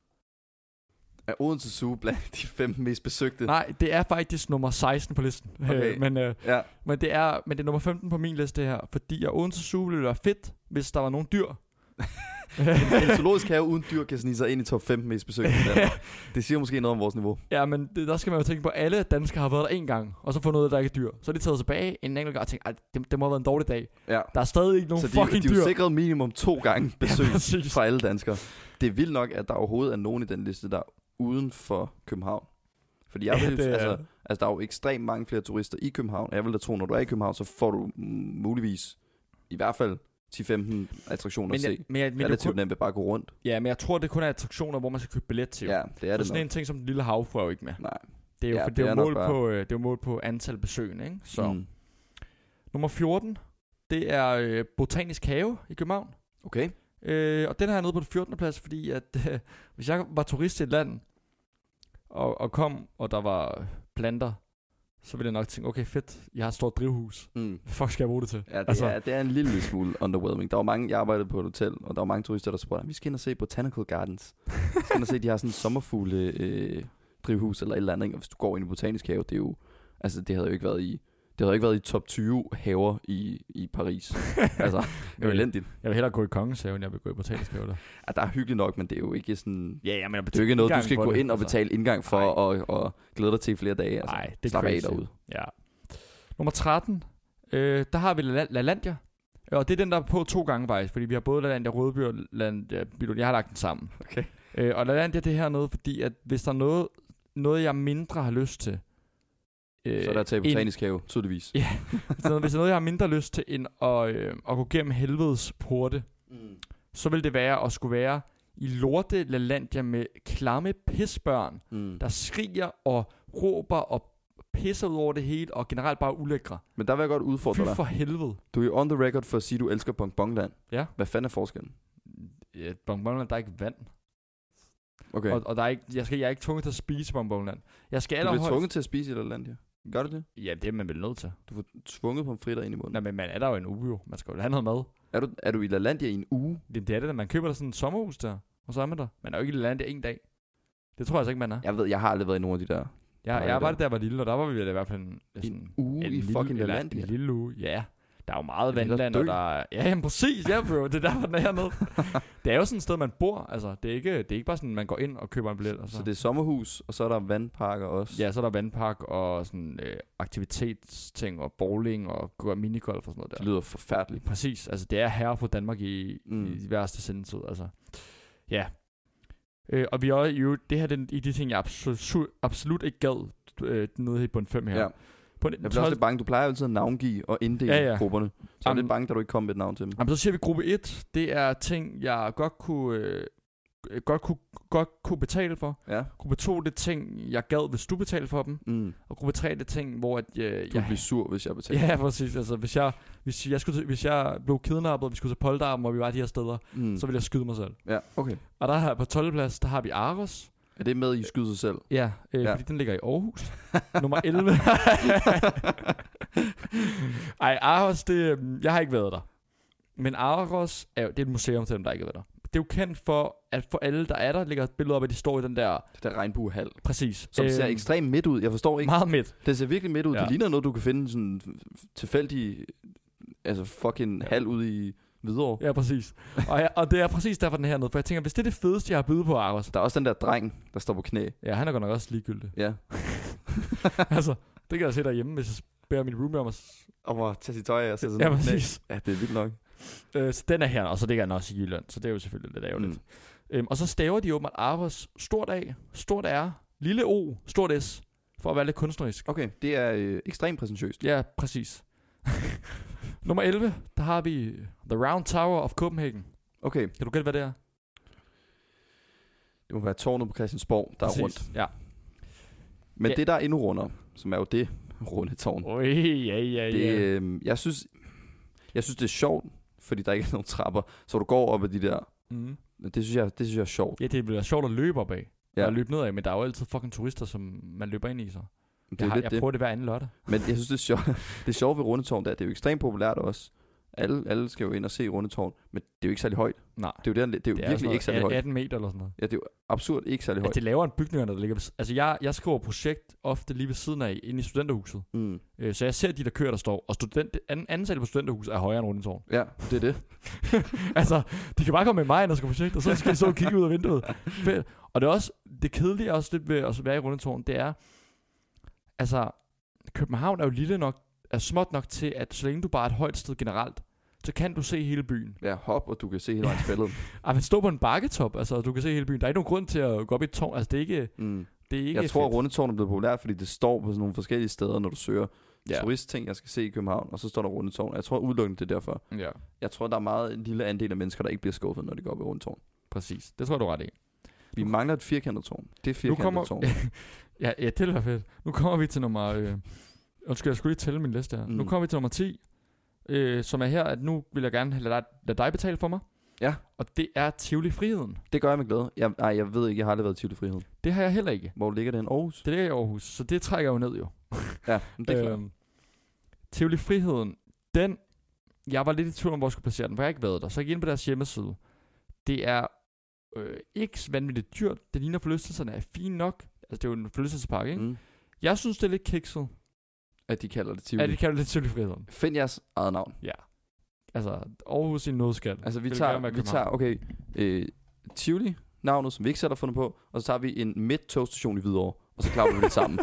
Er Odense Zoo blandt de 15 mest besøgte? Nej, det er faktisk nummer 16 på listen. Okay. Men det er nummer 15 på min liste her, fordi Odense Zoo ville være fedt, hvis der var nogle dyr. En zoologisk have uden dyr kan snige sig ind i top 15 mest besøgte. Det siger måske noget om vores niveau. Ja, men der skal man jo tænke på, at alle danskere har været der 1 gang, og så fundet ud af, at der ikke er dyr. Så er de taget tilbage en enkelt gang og tænkt, det må have været en dårlig dag. Ja. Der er stadig ikke nogen fucking dyr. Så de er sikret minimum 2 gange besøg fra alle danskere. Det er vildt nok, at der overhovedet er nogen i den liste, der er uden for København. Fordi jeg vil der er jo ekstremt mange flere turister i København. Jeg vil da tro, når du er i København, så får du muligvis i hvert fald 10-15 attraktioner at se. Relativt nemt ved bare at gå rundt. Ja, men jeg tror, det kun er attraktioner, hvor man skal købe billet til. Ja, det er det. Sådan en ting som Den Lille Havfru er jo ikke med. Nej. Det er jo, det er jo mål på antal besøgende, ikke? Så. Nummer 14, det er Botanisk Have i København. Okay. Og den har jeg nede på den 14. plads, fordi at hvis jeg var turist i et land, og kom, og der var planter, så ville jeg nok tænke, okay fedt, jeg har et stort drivhus. Hvad fuck skal jeg bruge det til? Ja, det er en lille smule underwhelming. Der var mange, jeg arbejdede på et hotel, og der var mange turister, der spurgte, vi skal ind og se Botanical Gardens. Vi skal ind og se, de har sådan en sommerfugle drivhus eller et eller andet, ikke? Og hvis du går ind i Botanisk Have, det er jo, altså det havde jo ikke været i top 20 haver i Paris. Altså, det er jo elendigt. Jeg vil hellere gå i Kongens Have, end jeg vil gå i Botanisk Have der. Ja, der er hyggeligt nok, men det er jo ikke sådan... Ja, men det er jo ikke noget, du skal gå ind og betale indgang for og glæde dig til flere dage. Altså, nej, det er crazy. Derude. Ja. Nummer 13, der har vi LaLandia. Og det er den, der er på 2 gange faktisk, fordi vi har både LaLandia Rødby og LaLandia Billund. Jeg har lagt den sammen. Okay. Og LaLandia, det her er noget, fordi at hvis der er noget jeg mindre har lyst til, så er der til Botanisk Have, tydeligvis. Ja, hvis der er noget, jeg har mindre lyst til, end at gå gennem helvedes porte, så vil det være at skulle være i lorte LaLandia med klamme pisbørn, der skriger og råber og pisser ud over det hele, og generelt bare ulækre. Men der vil jeg godt udfordre dig. Fy for helvede. Du er jo on the record for at sige, at du elsker Bonbonland. Ja. Hvad fanden er forskellen? Ja, Bonbonland, der er ikke vand. Okay. Og der er ikke, jeg er ikke tvunget til at spise Bonbonland. Du bliver tvunget til at spise i LaLandia. Gør du det? Ja, det er man vel nødt til. Du får tvunget pomfritter ind i munden. Nej, men man er der jo en uge jo. Man skal jo have noget mad. Er du i LaLandia i en uge? Det er det, man køber der sådan et sommerhus der, og så er man der. Man er jo ikke i LaLandia en dag. Det tror jeg altså ikke, man er. Jeg har aldrig været i nogle af de der. Jeg var det, der var lille, og der var vi i hvert fald en uge i fucking LaLandia. En lille uge, ja. Der er jo meget vandland, og der er... Ja, jamen, præcis, ja, bro. Det er derfor, den er hernede. Det er jo sådan et sted, man bor. Altså, det er ikke bare sådan, man går ind og køber en billet. Så det er sommerhus, og så er der vandparker også? Ja, så er der vandpark og sådan aktivitetsting og bowling og minigolf og sådan noget der. Det lyder forfærdeligt. Præcis. Altså, det er herre på Danmark i værste sendetid, altså. Ja. Og vi er jo... Det her er i de ting, jeg absolut ikke gad noget helt på en 5 her. Ja. Jeg bliver også lidt bange. Du plejer altid at navngive og inddele grupperne. Så er lidt bange, da du ikke kom med et navn til dem. Jamen, så siger vi gruppe 1. Det er ting, jeg godt kunne godt kunne betale for. Ja. Gruppe 2, det ting, jeg gad, hvis du betalte for dem. Og gruppe 3, det ting, hvor at, du ville blive sur, hvis jeg betalte. Ja, præcis. Altså, hvis jeg blev kidnappet, og vi skulle til Polterappen, og vi var de her steder, så ville jeg skyde mig selv. Ja, okay. Og der her på 12. plads, der har vi Aros. Er det med, I skyder sig selv? Ja, fordi den ligger i Aarhus. Nummer 11. Ej, Aros, jeg har ikke været der. Men Aros det er et museum til dem, der ikke har været der. Det er jo kendt for, at for alle, der er der, ligger et billede op, at de står i den der... Det der regnbuehal. Præcis. Som ser ekstremt midt ud. Jeg forstår ikke. Meget midt. Det ser virkelig midt ud. Ja. Det ligner noget, du kan finde sådan tilfældig... Altså fucking hal ude i Hvidovre. Ja, præcis. og det er præcis derfor, den er hernede. For jeg tænker, hvis det er det fedeste, jeg har bydet på Aros... Der er også den der dreng, der står på knæ. Ja, han er godt nok også ligegyldig. Ja. Altså, det kan jeg se derhjemme, hvis jeg beder min roomie om at tage sit tøj af og sætte sådan præcis. Ja, det er vildt nok. Så den er her, og så ligger den også i Jylland. Så det er jo selvfølgelig lidt ærgerligt. Og så staver de åbenbart Aros stort A, stort R, lille O, stort S, for at være lidt kunstnerisk. Okay, det er ekstremt præsentiøst. Ja, præcis. Nummer 11, der har vi The Round Tower of Copenhagen. Okay. Kan du gætte, hvad det er? Det må være tårnet på Christiansborg, der præcis. Er rundt. Ja. Men det, der er endnu rundere, som er jo det runde tårn. Ja. Jeg synes, det er sjovt, fordi der ikke er nogen trapper, så du går op ad de der. Det synes jeg er sjovt. Ja, det bliver sjovt at løbe op af. Ja. At løbe ned af, men der er jo altid fucking turister, som man løber ind i så. Jeg prøver det hver anden lørdag. Men jeg synes, det er sjovt. Det er sjovt ved Rundetårn, det er jo ekstremt populært også. Alle skal jo ind og se Rundetårn, men det er jo ikke særlig højt. Nej. Det er jo virkelig ikke særlig højt. 18 meter eller sådan noget. Ja, det er jo absurd ikke særlig højt. Det laver en bygning, der ligger... Altså, jeg skriver projekt ofte lige ved siden af, inde i studenterhuset. Så jeg ser de der kører, der står, og antallet på studenterhuset er højere end Rundetårn. Ja, det er det. Altså, de kan bare komme med mig ind og skrive projekt, og så skal de så og kigge ud af vinduet. Og det er også... Det kedelige også lidt ved at være i Rundetårn, det er... Altså, København er jo lille nok, er småt nok til, at så længe du bare er et højt sted generelt, så kan du se hele byen. Ja, hop, og du kan se hele vejen spillet. Men stå på en bakketop, altså du kan se hele byen. Der er ikke nogen grund til at gå op i et tårn. Altså det er ikke, det er ikke jeg tror, at Rundetårn er blevet populært, fordi det står på sådan nogle forskellige steder, når du søger turistting, jeg skal se i København, og så står der Rundetårn. Jeg tror udelukkende det er derfor. Ja. Jeg tror, der er meget en lille andel af mennesker, der ikke bliver skuffet, når de går op i Rundetårn. Præcis, det tror jeg, du er ret i. Vi mangler et firkantet tårn. Det er firkantet tårn. ja, det er fedt. Nu kommer vi til nummer... Undskyld, jeg skulle lige tælle min liste her. Nu kommer vi til nummer 10. Som er her, at nu vil jeg gerne lade dig betale for mig. Ja. Og det er Tivoli Friheden. Det gør jeg med glæde. Jeg ved ikke, jeg har aldrig været Tivoli Friheden. Det har jeg heller ikke. Hvor ligger det? I Aarhus? Det ligger i Aarhus, så det trækker jo ned jo. Ja, det er klart. Tivoli Friheden, jeg var lidt i tvivl om, hvor jeg skulle placere den, for jeg har ikke været der. Så jeg gik ind på deres hjemmeside. Det er ikke vanvittigt dyrt. Det ligner forlystelserne er fint nok. Altså det er jo en forlystelsespark, ikke? Jeg synes, det er lidt kikset. At de kalder det Tivoli. Ja, de kalder det Tivoli Friheden. Find jeres eget navn. Ja. Altså, Aarhus i nødskal. Altså, vi tager okay, Tivoli, navnet, som vi ikke selv har fundet på, og så tager vi en midt-togstation i Hvidovre, og så klapper vi det sammen.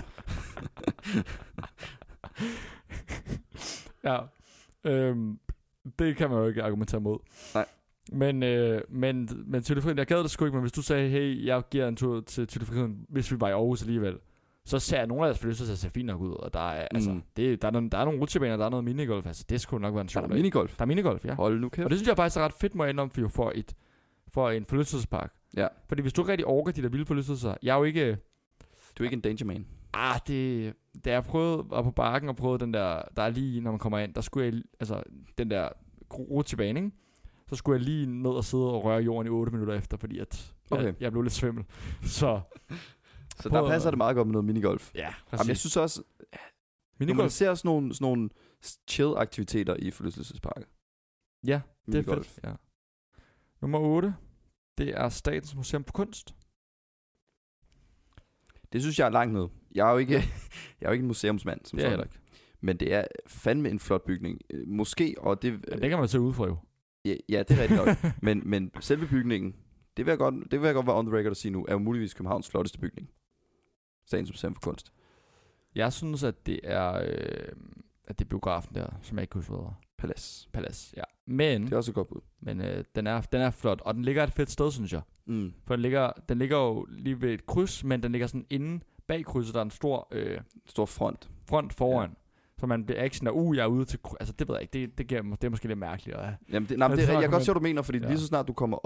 Ja. Det kan man jo ikke argumentere mod. Nej. Men Tivoli Friheden, jeg gad det sgu ikke, men hvis du sagde, hey, jeg giver en tur til Tivoli Friheden, hvis vi var i Aarhus alligevel, så ser nogle af deres forlystelser ser fint nok ud, og der er, altså, der er nogle rutsjebaner, der er noget minigolf, altså det skulle nok være en sjov. Der er minigolf? Der er minigolf, ja. Hold nu kæft. Og det synes jeg faktisk er ret fedt, må jeg indom for en forlystelsespark. Ja. Fordi hvis du ikke rigtig orker de der vilde forlystelser, jeg er jo ikke... Du er ikke en danger man. Da jeg prøvede at på bakken og prøvede den der er lige, når man kommer ind, der skulle jeg, altså den der rutsjebane, ikke? Så skulle jeg lige ned og sidde og røre jorden i 8 minutter efter, fordi at jeg blev lidt svimmel. Så der passer det meget godt med noget minigolf. Ja, præcis. Jamen, jeg synes også, når man ser sådan nogle chill-aktiviteter i forlystelsesparker. Ja, det er fedt. Ja. Nummer 8, det er Statens Museum for Kunst. Det synes jeg er langt ned. Jeg er jo ikke en museumsmand. Som det er ikke. Men det er fandme en flot bygning. Måske, og det... Ja, det kan man se ud fra jo. Ja, det er rigtigt nok. men selve bygningen, det vil jeg godt være on the record at sige nu, er jo muligvis Københavns flotteste bygning. Statens Museum for Kunst. Jeg synes, at det er biografen der, som jeg ikke kan huske, hvad der. Palads, ja. Men det er også et godt bud. Men den er flot, og den ligger et fedt sted, synes jeg. For den ligger jo lige ved et kryds, men den ligger sådan inde bag krydset, der er en stor front foran. Ja. Så man bliver ikke sådan, jeg er ude til... Altså, det ved jeg ikke. Det er måske lidt mærkeligt. Jamen, jeg kan godt se, hvad du mener, fordi lige så snart du kommer op,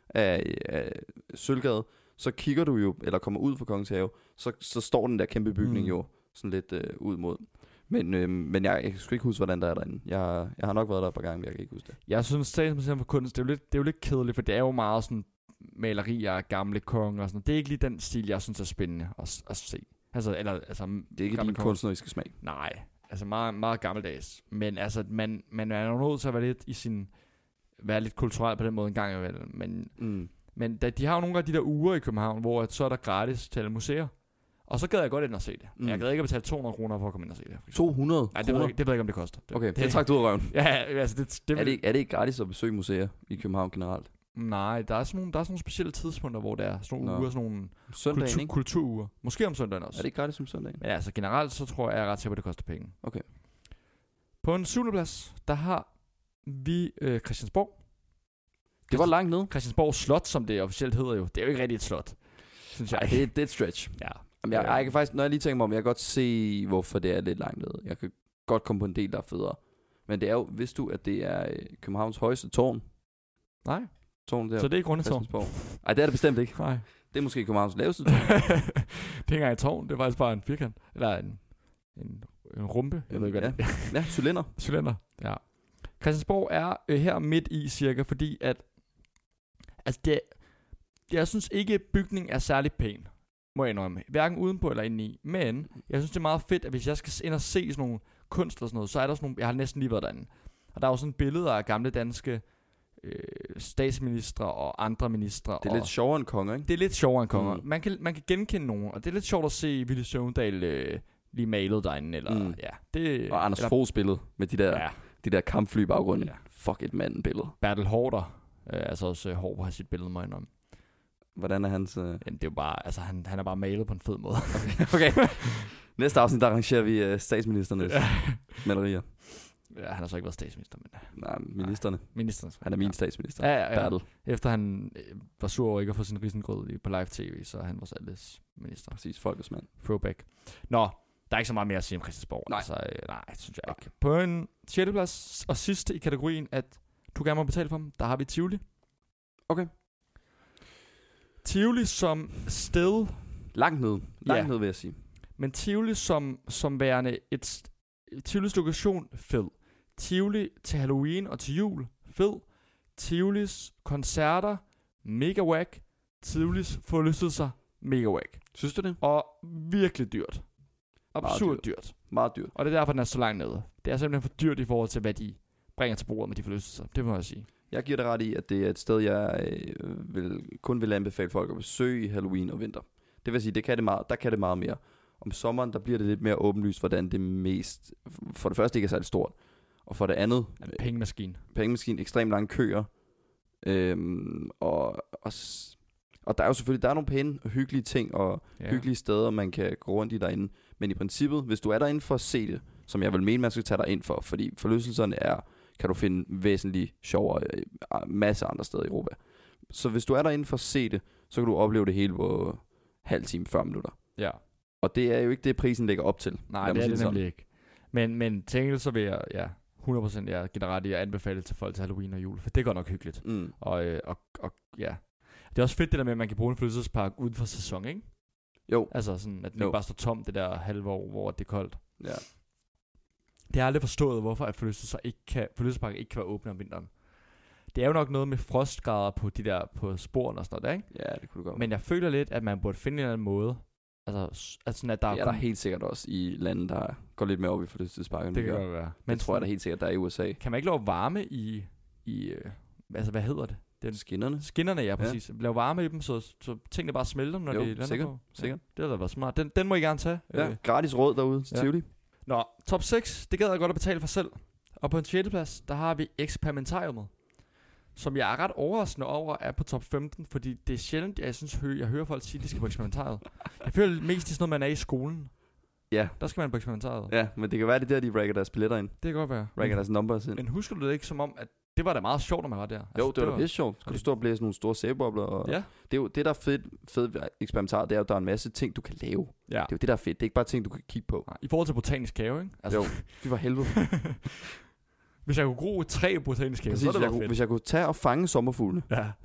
af Sølvgade, så kigger du jo, eller kommer ud fra Kongens Have, så står den der kæmpe bygning jo sådan lidt ud mod. Men jeg kan sgu ikke huske, hvordan der er derinde. Jeg har nok været der et par gange, men jeg kan ikke huske det. Jeg synes, Statsmuseum for Kunst, det er jo lidt kedeligt, for det er jo meget sådan malerier af gamle konger og sådan. Det er ikke lige den stil, jeg synes er spændende at se. Altså, det er ikke din kunstneriske smag. Nej, altså meget, meget gammeldags. Men altså, man er jo nødt til at være lidt kulturel på den måde en gang imellem. Men de har jo nogle af de der uger i København, hvor så er der gratis til museer. Og så gad jeg godt ind og se det. Jeg gad ikke at betale 200 kroner for at komme ind og se det. 200? Nej, det ved jeg ikke, om det koster. Okay, det trak du ud af røven. Ja, altså er det ikke gratis at besøge museer i København generelt? Nej, der er sådan nogle specielle tidspunkter, hvor der er sådan nogle uger, sådan nogle kulturuger. Måske om søndagen også. Er det ikke gratis om søndagen? Men altså generelt, så tror jeg ret sikker på, at det koster penge. Okay. På en 7. plads, der har vi Christiansborg. Det var langt ned. Christiansborg Slot, som det officielt hedder jo. Det er jo ikke rigtig et slot, synes jeg. Ej, det er et stretch. Ja. Jeg kan faktisk, når jeg lige tænker mig om, jeg kan godt se, hvorfor det er lidt langt ned. Jeg kan godt komme på en del, der er federe. Men det er jo, vidste du, at det er Københavns højeste tårn? Nej. Tårn der. Så det er ikke Rundetårn? Nej, det er det bestemt ikke. Nej. Det er måske Københavns laveste tårn. Det er ikke engang et tårn, det er faktisk bare en firkant. Eller en rumpe. Jeg ved ikke, hvad det er. Ja, cylinder. Cylinder, ja. Christiansborg er her midt i cirka, fordi at altså jeg synes ikke, at bygningen er særlig pæn, må jeg indrømme. Hverken udenpå eller indeni. Men jeg synes, det er meget fedt, at hvis jeg skal ind og se sådan nogle kunst og sådan noget, så er der sådan nogle, jeg har næsten lige været derinde. Og der er jo sådan billeder af gamle danske statsministre og andre ministre. Det er lidt sjovere end konger, ikke? Det er lidt sjovere end konger. Man kan genkende nogen, og det er lidt sjovt at se Villy Søvndal lige malet derinde. Eller, og Anders Foghs billede med de der kampfly i baggrunden. Ja. Fuck et manden billede. Bertel Haarder. Altså også hård på sit billede, må jeg indrømme. Hvordan er hans... Det er jo bare, altså han er bare malet på en fed måde. Okay. Næste afsnit, der arrangerer vi statsministernes malerier. Ja, han har så ikke været statsminister, men... Nej, ministerne. Ministerne. Han er min statsminister. Ja. Bertel. Efter han var sur over ikke at få sin risengrød på live tv, så han var alles minister. Præcis, folkets mand. Throwback. Nå, der er ikke så meget mere at sige om Christiansborg. Nej. Altså, nej, synes jeg ikke. På en 6. plads og sidste i kategorien, at du gerne må betale for dem, der har vi Tivoli. Okay. Tivoli som sted... Langt ned, vil jeg sige. Men Tivoli som værende Tivolis lokation, fed. Tivoli til Halloween og til jul, fed. Tivolis koncerter, mega wack. Tivolis forlystelser, mega wack. Synes du det? Og virkelig dyrt. Absurd dyrt. Meget dyrt. Og det er derfor, den er så langt nede. Det er simpelthen for dyrt i forhold til, hvad de bringer til bordet med de forlystelser. Det må jeg sige. Jeg giver dig ret i, at det er et sted, jeg kun vil anbefale folk at besøge i Halloween og vinter. Det vil sige, der kan det meget mere. Om sommeren, der bliver det lidt mere åbenlyst, hvordan det mest... For det første ikke er særlig stort. Og for det andet... Pengemaskine, ekstremt lange køer. Og der er jo selvfølgelig der er nogle pæne og hyggelige ting og hyggelige steder, man kan gå rundt i derinde. Men i princippet, hvis du er derinde for at se det, som jeg vil mene, man skal tage dig ind for, fordi forlystelserne kan du finde væsentligt sjovere masse andre steder i Europa. Så hvis du er derinde for at se det, så kan du opleve det hele på halv time, 40 minutter. Ja. Og det er jo ikke det, prisen lægger op til. Nej, det er det nemlig ikke. Men tænker så vil jeg, 100% jeg giver dig ret i at anbefale til folk til Halloween og jul, for det går nok hyggeligt. Og ja. Det er også fedt det der med, at man kan bruge en forlystelsespark uden for sæson, ikke? Jo. Altså sådan, at den ikke bare står tom det der halve år, hvor det er koldt. Ja. Det har jeg aldrig forstået, hvorfor at forlystelsesparker ikke kan være åbne om vinteren. Det er jo nok noget med frostgrader på sporene og sådan noget, ikke? Ja, det kunne du godt. Men jeg føler lidt, at man burde finde en eller anden måde. Altså sådan, at der er der helt sikkert også i lande, der går lidt mere op i forlystelsesparkerne. Det kan godt være. Men det tror jeg da helt sikkert, der er i USA. Kan man ikke lave varme i altså hvad hedder det? Skinnerne, ja, præcis. Ja. Lave varme i dem, så tingene bare smelter, når de lander sikkert, på. Sikkert. Ja, det har da været smart. Den må I gerne tage. Ja, gratis råd derude til Tivoli. Nå, top 6, det gad jeg godt at betale for selv. Og på en 6. plads, der har vi Experimentariumet, som jeg er ret overraskende over er på top 15, fordi det er sjældent, jeg hører folk sige, at de skal på eksperimentariet. Jeg føler mest, det er sådan noget, man er i skolen. Ja. Der skal man på eksperimentariet. Ja, men det kan være, det der, de rækker deres billetter ind. Det kan godt være. Rækker deres numbers ind. Men husker du det ikke som om, at det var da meget sjovt, når man var der? Jo, det var da pisse sjovt. Skulle du stå og blæse nogle store sæbebobler. Og det er jo det, der er fedt ved eksperimentariet, det er jo, der er en masse ting, du kan lave. Ja. Det er jo det, der er fedt. Det er ikke bare ting, du kan kigge på. Nej, i forhold til botanisk have, ikke? Altså. Jo, det var helvede. Hvis jeg kunne gro 3 botaniske have, så det fedt. Hvis jeg kunne tage og fange sommerfuglene,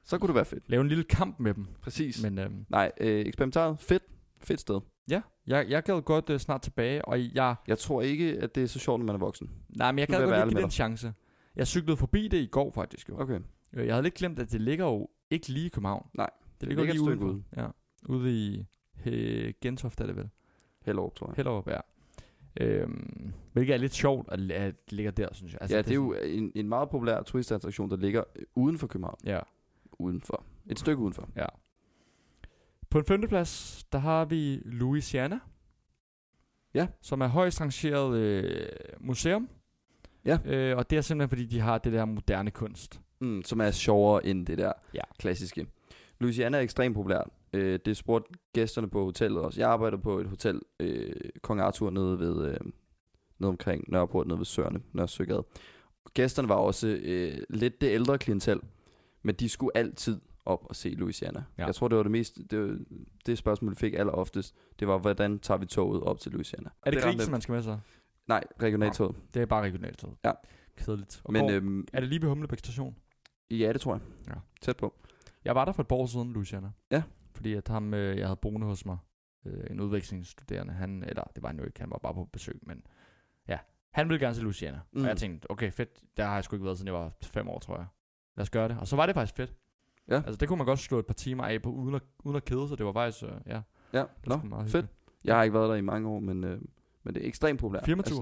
Så kunne det være fedt. Lave en lille kamp med dem. Præcis. Men, Nej, eksperimentariet, fedt sted. Ja, jeg gad godt snart tilbage, og Jeg tror ikke, at det er så sjovt, når man er voksen. Nej, men jeg gad godt give det en chance. Jeg cyklede forbi det i går faktisk jo. Okay. Jeg havde lidt glemt, at det ligger jo ikke lige i København. Nej, det ligger lige ude. Ja, ude i Gentofte er det vel. Hellerup, tror jeg. Hellerup, ja. Hvilket er lidt sjovt, at det ligger der, synes jeg. Altså, ja, det er jo en meget populær turistattraktion, der ligger uden for København. Ja. Udenfor. Et stykke udenfor. Ja. På en 5. plads, der har vi Louisiana. Ja. Som er højst rangeret museum. Ja. Og det er simpelthen, fordi de har det der moderne kunst. Som er sjovere end det der klassiske. Louisiana er ekstremt populært. Det spurgte gæsterne på hotellet også. Jeg arbejder på et hotel, Kong Arthur, nede omkring Nørreport, nede ved Søerne, Nørresøgade. Gæsterne var også lidt det ældre klientel, men de skulle altid op og se Louisiana. Ja. Jeg tror, det var det spørgsmål, vi fik alleroftest. Det var, hvordan tager vi toget op til Louisiana? Er det grisen, man skal med sig? Nej, regionaltoget. Det er bare regionaltoget. Ja. Kedeligt. Men, er det lige ved Humlebæk station? Ja, det tror jeg. Ja. Tæt på. Jeg var der for et par år siden, Louisiana. Ja. Fordi at ham, jeg havde boende hos mig, en udvekslingsstuderende, det var han jo ikke, han var bare på besøg, men ja, han ville gerne se Louisiana. Og jeg tænkte, okay, fedt, der har jeg sgu ikke været, siden jeg var 5 år, tror jeg. Lad os gøre det. Og så var det faktisk fedt. Ja. Altså det kunne man godt slå et par timer af på, uden at kede sig. Det var faktisk, ja. Ja, fedt. Jeg har ikke været der i mange år, men det er ekstremt populært. Firmatur.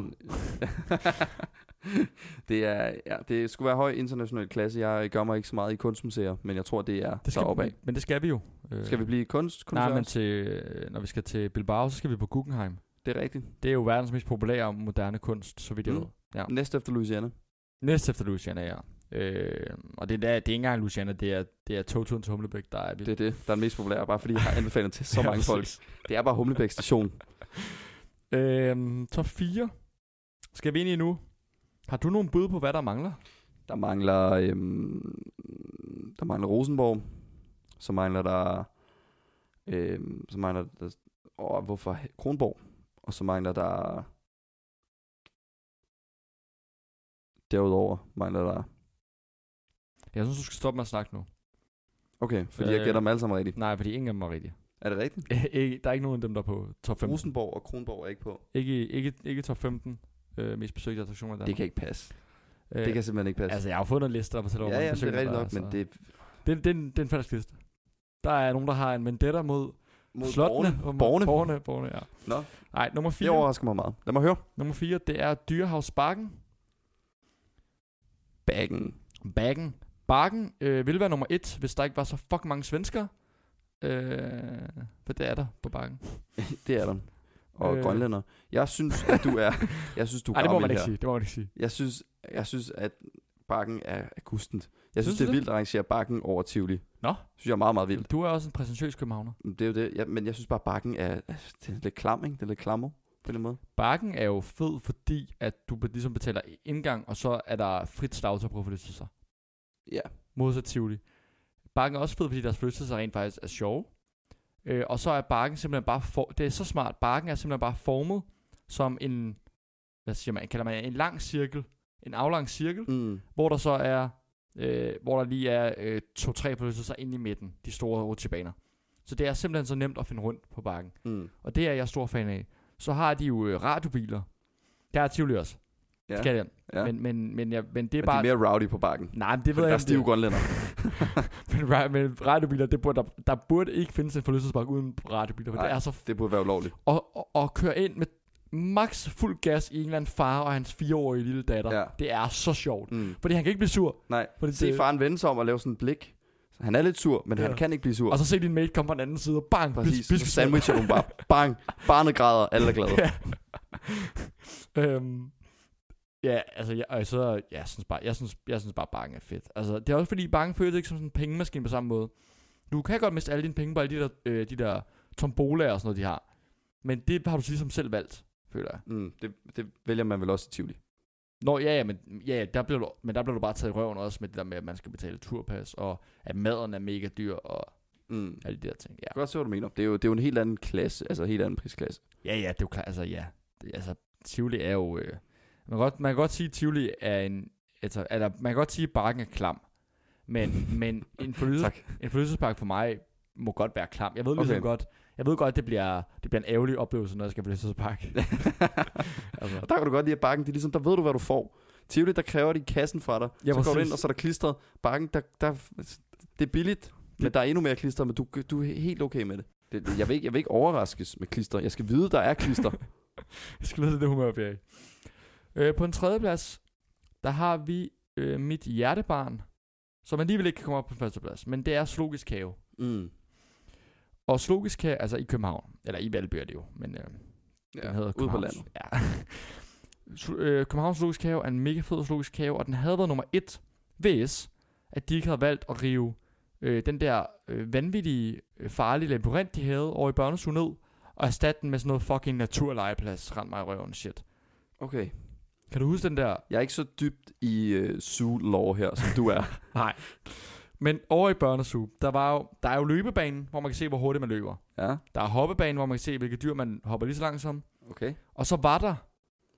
Det skulle være høj international klasse. Jeg gør mig ikke så meget i kunstmuseer, men jeg tror, det er deroppe af. Men det skal vi jo. Skal vi blive kunst? Nej, men når vi skal til Bilbao, så skal vi på Guggenheim. Det er rigtigt. Det er jo verdens mest populære moderne kunst, så vidt jeg ved. Ja. Næst efter Louisiana. Næst efter Louisiana, ja. Og det er ikke engang Louisiana, det er togturen til Humlebæk, der er vi. Det er det, der er mest populære, bare fordi jeg har anbefalet til så mange folk. Det er bare Humlebæk station. Top 4. Skal vi ind i nu? Har du nogen bud på, hvad der mangler? Der mangler Rosenborg. Så mangler der hvorfor Kronborg. Og så mangler der derudover mangler der. Jeg synes, du skal stoppe med at snakke nu. Okay, fordi jeg gætter dem alle sammen rigtigt. Nej, fordi ingen af dem var rigtigt. Er det rigtigt? Der er ikke nogen af dem, der er på top 15. Rosenborg og Kronborg er ikke på. Ikke top 15 mest besøgte attraktioner i Danmark. Det kan ikke passe. Det kan simpelthen ikke passe. Altså, jeg har fundet en liste, der fortæller, hvor mange besøgte det er rigtigt nok, men det er en falsk liste. Der er nogen, der har en vendetta mod slottene. Borgerne, ja. Nå. Nej, nummer 4. Det overrasker mig meget. Lad mig høre. Nummer 4, det er Dyrehavsbakken. Bakken ville være nummer 1, hvis der ikke var så fucking mange svenskere. For det er der på Bakken. Det er der. Og grønlænder. Jeg synes, at du er Ej, det må man ikke sige. Det må man ikke sige. Jeg synes, at Bakken er gustent. Jeg synes, det er vildt at arrangere Bakken over Tivoli. Nå? Synes jeg er meget, meget vildt. Du er også en præsentøs københavner. Det er jo det. Ja, men jeg synes bare, Bakken er lidt klam, ikke? Det er lidt klammer på den måde. Bakken er jo fed, fordi at du ligesom betaler indgang, og så er der frit slagtøj på forlystelser. Ja. Modsat Tivoli. Bakken er også fed, fordi deres forlystelser rent faktisk er sjove. Og så er Bakken simpelthen bare det er så smart. Bakken er simpelthen bare formet som en, kalder man en lang cirkel, en aflang cirkel, hvor der så er hvor der lige er 2-3 forlystelser inde i midten, de store rutsjebaner. Så det er simpelthen så nemt at finde rundt på Bakken. Og det er jeg stor fan af. Så har de jo radiobiler. Der er Tivoli også. Ja. Skal det. Ja. Men det er bare... de er mere rowdy på Bakken. Nej, men det ved jeg ikke. Der er stive grønlænder. men radiobiler, der burde ikke findes en forlystelsespark uden radiobiler. Nej, det er så det burde være ulovligt. Og køre ind med max fuld gas i en eller anden far og hans 4-årige lille datter. Ja. Det er så sjovt. Fordi han kan ikke blive sur. Nej, se faren vende sig om og lave sådan et blik. Han er lidt sur, men han kan ikke blive sur. Og så se din mate komme på den anden side og bang. Præcis, så sandwicher hun bare. Bang. Barnet græder, alle er glade. Ja, altså, jeg synes bare, Bakken er fedt. Altså, det er også fordi, Bakken føles ikke som sådan en pengemaskine på samme måde. Du kan godt miste alle dine penge på alle de der tombolaer og sådan noget, de har. Men det har du ligesom selv valgt, føler jeg. Det vælger man vel også i Tivoli. Nå, der bliver du bare taget i røven også med det der med, at man skal betale turpas, og at maden er mega dyr, og alle de der ting. Ja. Jeg kan godt se, hvad du mener. Det er jo en helt anden klasse, altså en helt anden prisklasse. Ja, det er jo klart, altså, Tivoli er jo... man kan godt sige, at Tivoli er man kan godt sige, at Bakken er klam. Men en forlystelsespark for mig må godt være klam. Jeg ved ligesom godt, at det bliver en ærgerlig oplevelse, når jeg skal på forlystelsespark. Altså. Og der kan du godt lide, at bakken, det er ligesom, der ved du, hvad du får. Tivoli, der kræver de kassen fra dig. Så går du ind, og så er der klistret. Bakken, det er billigt, men der er endnu mere klister, men du er helt okay med det. Jeg vil ikke overraskes med klister. Jeg skal vide, der er klister. Jeg skal vide det humør, Bjerg. På en tredje plads, der har vi mit hjertebarn, som alligevel ikke kan komme op på en første plads, men det er Zoologisk Have. Og Zoologisk Have, altså i København, eller i Valby er det jo, men den hedder ude på landet. Ja. Københavns Zoologisk Have er en mega fed zoologisk have, og den havde været nummer 1, hvis at de ikke havde valgt at rive den der vanvittige, farlige labyrint, de havde over i børnestuen ned, og erstatte den med sådan noget fucking naturlegeplads, rend mig i røven shit. Okay. Kan du huske den der? Jeg er ikke så dybt i zoo-lore her, som du er. Nej. Men over i børnestue, der er jo løbebanen, hvor man kan se, hvor hurtigt man løber. Ja. Der er hoppebanen, hvor man kan se, hvilke dyr man hopper lige så langsomt. Okay. Og så var der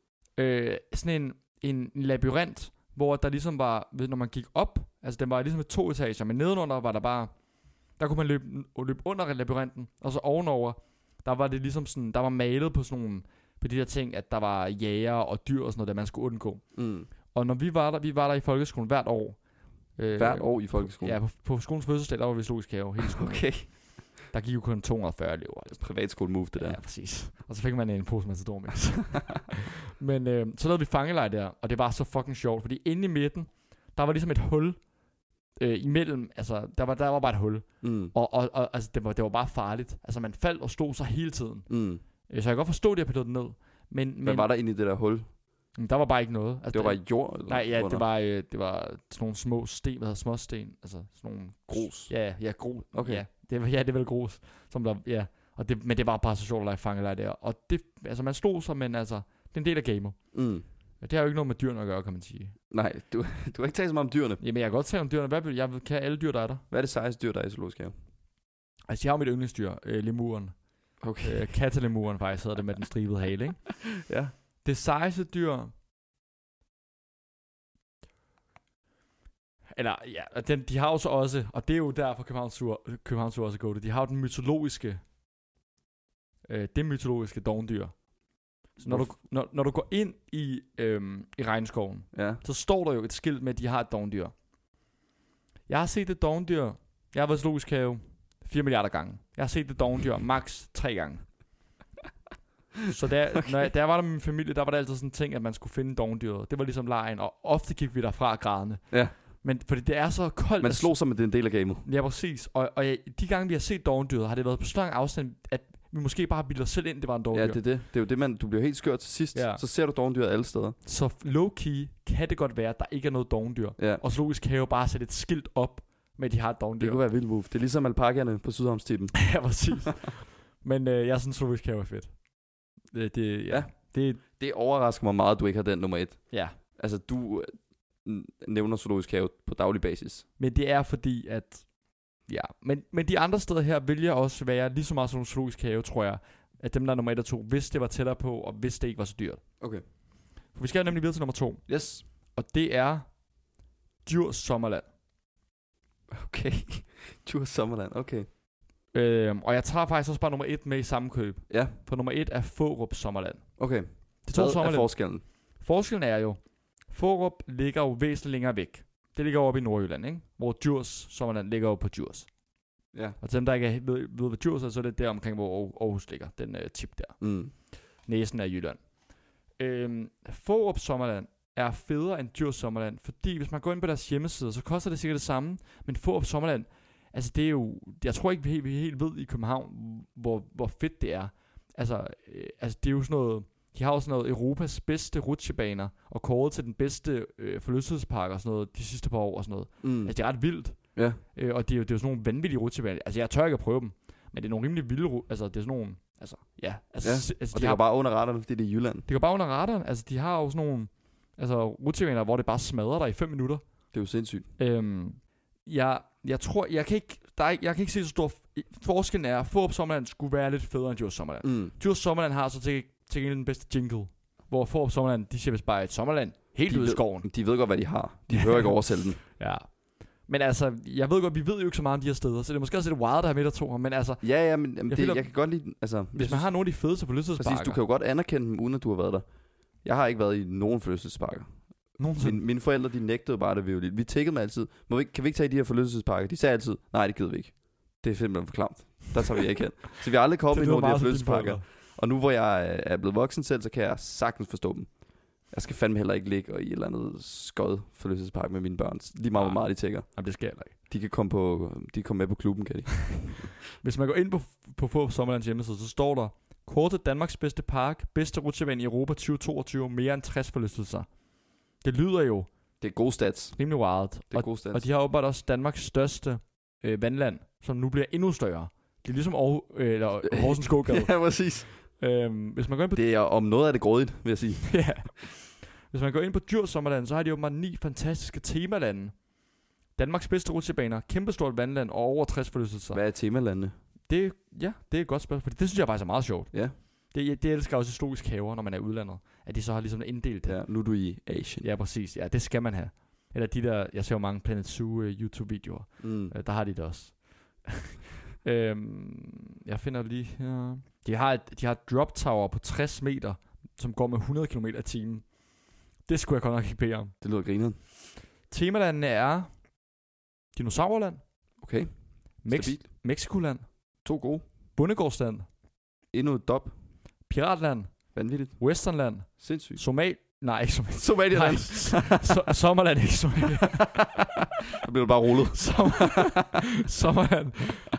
sådan en labyrint, hvor der ligesom var, når man gik op, altså den var ligesom 2 etager, men nedenunder var der bare, der kunne man løbe under labyrinten, og så ovenover, der var det ligesom sådan, der var malet på sådan nogle, på de der ting, at der var jæger og dyr og sådan noget, der man skulle undgå. Og når vi var der i folkeskolen hvert år. Hvert år i folkeskolen? Ja, på skolens fødselsdag, der var vi Zoologisk Have hele skolen. Okay. Der gik jo kun 240 elever. Det er privatskole move, det der. Ja, præcis. Og så fik man en pose Matador mix. Men så lavede vi fangelej der, og det var så fucking sjovt, fordi inde i midten, der var ligesom et hul imellem, altså der var bare et hul. Og altså det var bare farligt. Altså man faldt og stod så hele tiden. Så jeg kan godt forstå, at jeg pillede den ned. Men hvad var der inde i det der hul? Der var bare ikke noget. Altså, det var bare jord? Eller nej, ja, det var sådan nogle små sten, hvad hedder småsten, altså sådan nogle grus. Ja, grus. Okay. Ja, det er vel grus, som der, ja. Og men det var bare så sjovt at lege fangelej der. Og det, altså man slog sig, men altså, det er en del af gamet. Det har jo ikke noget med dyrene at gøre, kan man sige. Nej, du har ikke talt så meget om dyrene. Jamen, jeg kan godt tale om dyrene. Jeg kan alle dyr, der er der. Hvad er det sejeste dyr, der er i Zoologisk Have? Altså, jeg har jo mit yndlingsdyr, lemuren. Okay. Kattelemuren faktisk hedder det med den stribede hale, ikke? Ja. Det sejeste dyr... Eller, ja, de har jo så også, og det er jo derfor Københavns Zoo også går det, de har jo den mytologiske, det mytologiske dovendyr. Så når du går ind i regnskoven, så står der jo et skilt med, at de har et dovendyr. Jeg har set det dovendyr, jeg har været i Zoologisk Have 4 milliarder gange. Jeg har set det dovendyr max 3 gange. Så da jeg var der med min familie, der var der altid sådan en ting, at man skulle finde dovendyret. Det var ligesom lejen, og ofte gik vi derfra grædende. Ja. Men fordi det er så koldt. Man slog sig med den del af gamet. Ja, præcis. Og de gange vi har set dovendyret, har det været på så lang afstand, at vi måske bare har bildet os selv ind, det var en dovendyr. Ja, det er det. Det er jo det, du bliver helt skørt til sidst. Ja. Så ser du dovendyret alle steder. Så low-key kan det godt være, at der ikke er noget dovendyr. Ja. Og Zoologisk Have bare sætte et skilt op med, at de har et dovendyr. Det kunne være vildt move. Det er ligesom alpakaerne på Sydhavnstippen. Ja, præcis. Men jeg synes, Zoologisk Have er fedt. Det overrasker mig meget, at du ikke har den nummer 1. Ja. Altså, du nævner Zoologisk Have på daglig basis. Men det er fordi, at... Ja, men de andre steder her vil jeg også være lige så meget som Zoologisk Have, tror jeg, at dem der er nummer 1 og 2, hvis det var tættere på, og hvis det ikke var så dyrt. Okay. For vi skal nemlig videre til nummer 2. Yes. Og det er Djurs Sommerland. Okay. Djurs Sommerland, okay. Og jeg tager faktisk også bare nummer 1 med i samme køb. Ja. For nummer 1 er Fårup Sommerland. Okay. Hvad er forskellen? Forskellen er jo, Fårup ligger jo væsentligt længere væk. Det ligger oppe i Nordjylland, ikke? Hvor Djurs Sommerland ligger jo på Djurs. Ja. Og til dem, der ikke ved hvad Djurs er, så er det der omkring, hvor Aarhus ligger. Den tip der. Næsen af Jylland. Fårup Sommerland er federe end Djurs Sommerland, fordi hvis man går ind på deres hjemmeside, så koster det sikkert det samme. Men Fårup Sommerland, altså det er jo, jeg tror ikke, vi helt ved i København, hvor fedt det er. Altså det er jo sådan noget, de har jo sådan noget Europas bedste rutsjebaner, og kåret til den bedste forlystelsespark og sådan noget, de sidste par år og sådan noget. Altså det er ret vildt. Ja. Og det er jo sådan nogle vanvittige rutsjebaner. Altså jeg tør ikke at prøve dem, men det er nogle rimelig vilde, altså det er sådan nogle, altså ja. Altså, og det går bare under radaren, fordi det er Jylland. Det går bare under radaren, altså de har jo sådan nogle, altså rutsjebaner, hvor det bare smadrer dig i 5 minutter. Det er jo sindssygt. Jeg tror, jeg kan ikke se så stor forskellen er, at Fårup Sommerland skulle være lidt federe end Djurs Sommerland. Djurs Sommerland har så til den bedste jingle, hvor Fårup Sommerland, de siger vist bare et sommerland helt ude i skoven. De ved godt, hvad de har. De hører ikke oversælge den. Ja. Men altså, jeg ved godt, vi ved jo ikke så meget om de her steder, så det er måske også lidt wild at have med der to, men altså... Ja, men jeg kan godt lide... Altså, hvis man har nogle af de fedeste forlystelsesparker... Præcis, du kan jo godt anerkende dem, uden at du har været der. Jeg har ikke været i nogen forlystelsesparker. Mine forældre, de nægtede bare, det vi jo lidt. Vi tækkede mig altid. Kan vi ikke tage i de her forlystelsesparker? De sagde altid, nej, det gider vi ikke. Det er simpelthen for klamt. Der tager vi ikke hen. Så vi har aldrig kommet i nogle af de her forlystelsesparker. Og nu hvor jeg er blevet voksen selv, så kan jeg sagtens forstå dem. Jeg skal fandme heller ikke ligge i et eller andet skød forlystelsespark med mine børn. Lige meget, hvor meget de tækker. Jamen, det skal jeg heller ikke. De kan komme med på klubben, kan de. Hvis man går ind på Fårup Sommerlands hjemmeside, så står der: Kortet Danmarks bedste park, bedste rutsjebane i Europa 2022, mere end 60 forlystelser. Det lyder jo... Det er gode stats. Rimelig wild. Det er gode stats. Og de har åbenbart også Danmarks største vandland, som nu bliver endnu større. Det er ligesom Horsens Gågade. Ja, præcis. Hvis man går ind på... Det er om noget af det grådigt, vil jeg sige. Ja. Hvis man går ind på Djurs Sommerland, så har de åbenbart 9 fantastiske temalande. Danmarks bedste rutsjebaner, kæmpestort vandland og over 60 forlystelser. Hvad er temalandene? Det er et godt spørgsmål, for det synes jeg faktisk er meget sjovt. Ja. Det elsker også historisk haver, når man er udlandet. At de så har ligesom inddelt det. Ja, nu er du i Asien. Ja, præcis. Ja, det skal man have. Eller de der, jeg ser jo mange Planet Zoo YouTube-videoer. Der har de det også. Jeg finder lige her. De har et drop tower på 60 meter, som går med 100 km i timen. Det skulle jeg godt nok ikke bede om. Det lyder grineren. Temalandene er Dinosaurland. Okay. Mexicoland. 2 gode. Bondegårdsland. Endnu et dop. Piratland. Vanvittigt. Westernland. Sindssygt. Nej, ikke Somaliland. Sommerland, ikke Somalia. Der bliver bare rullet. Sommerland.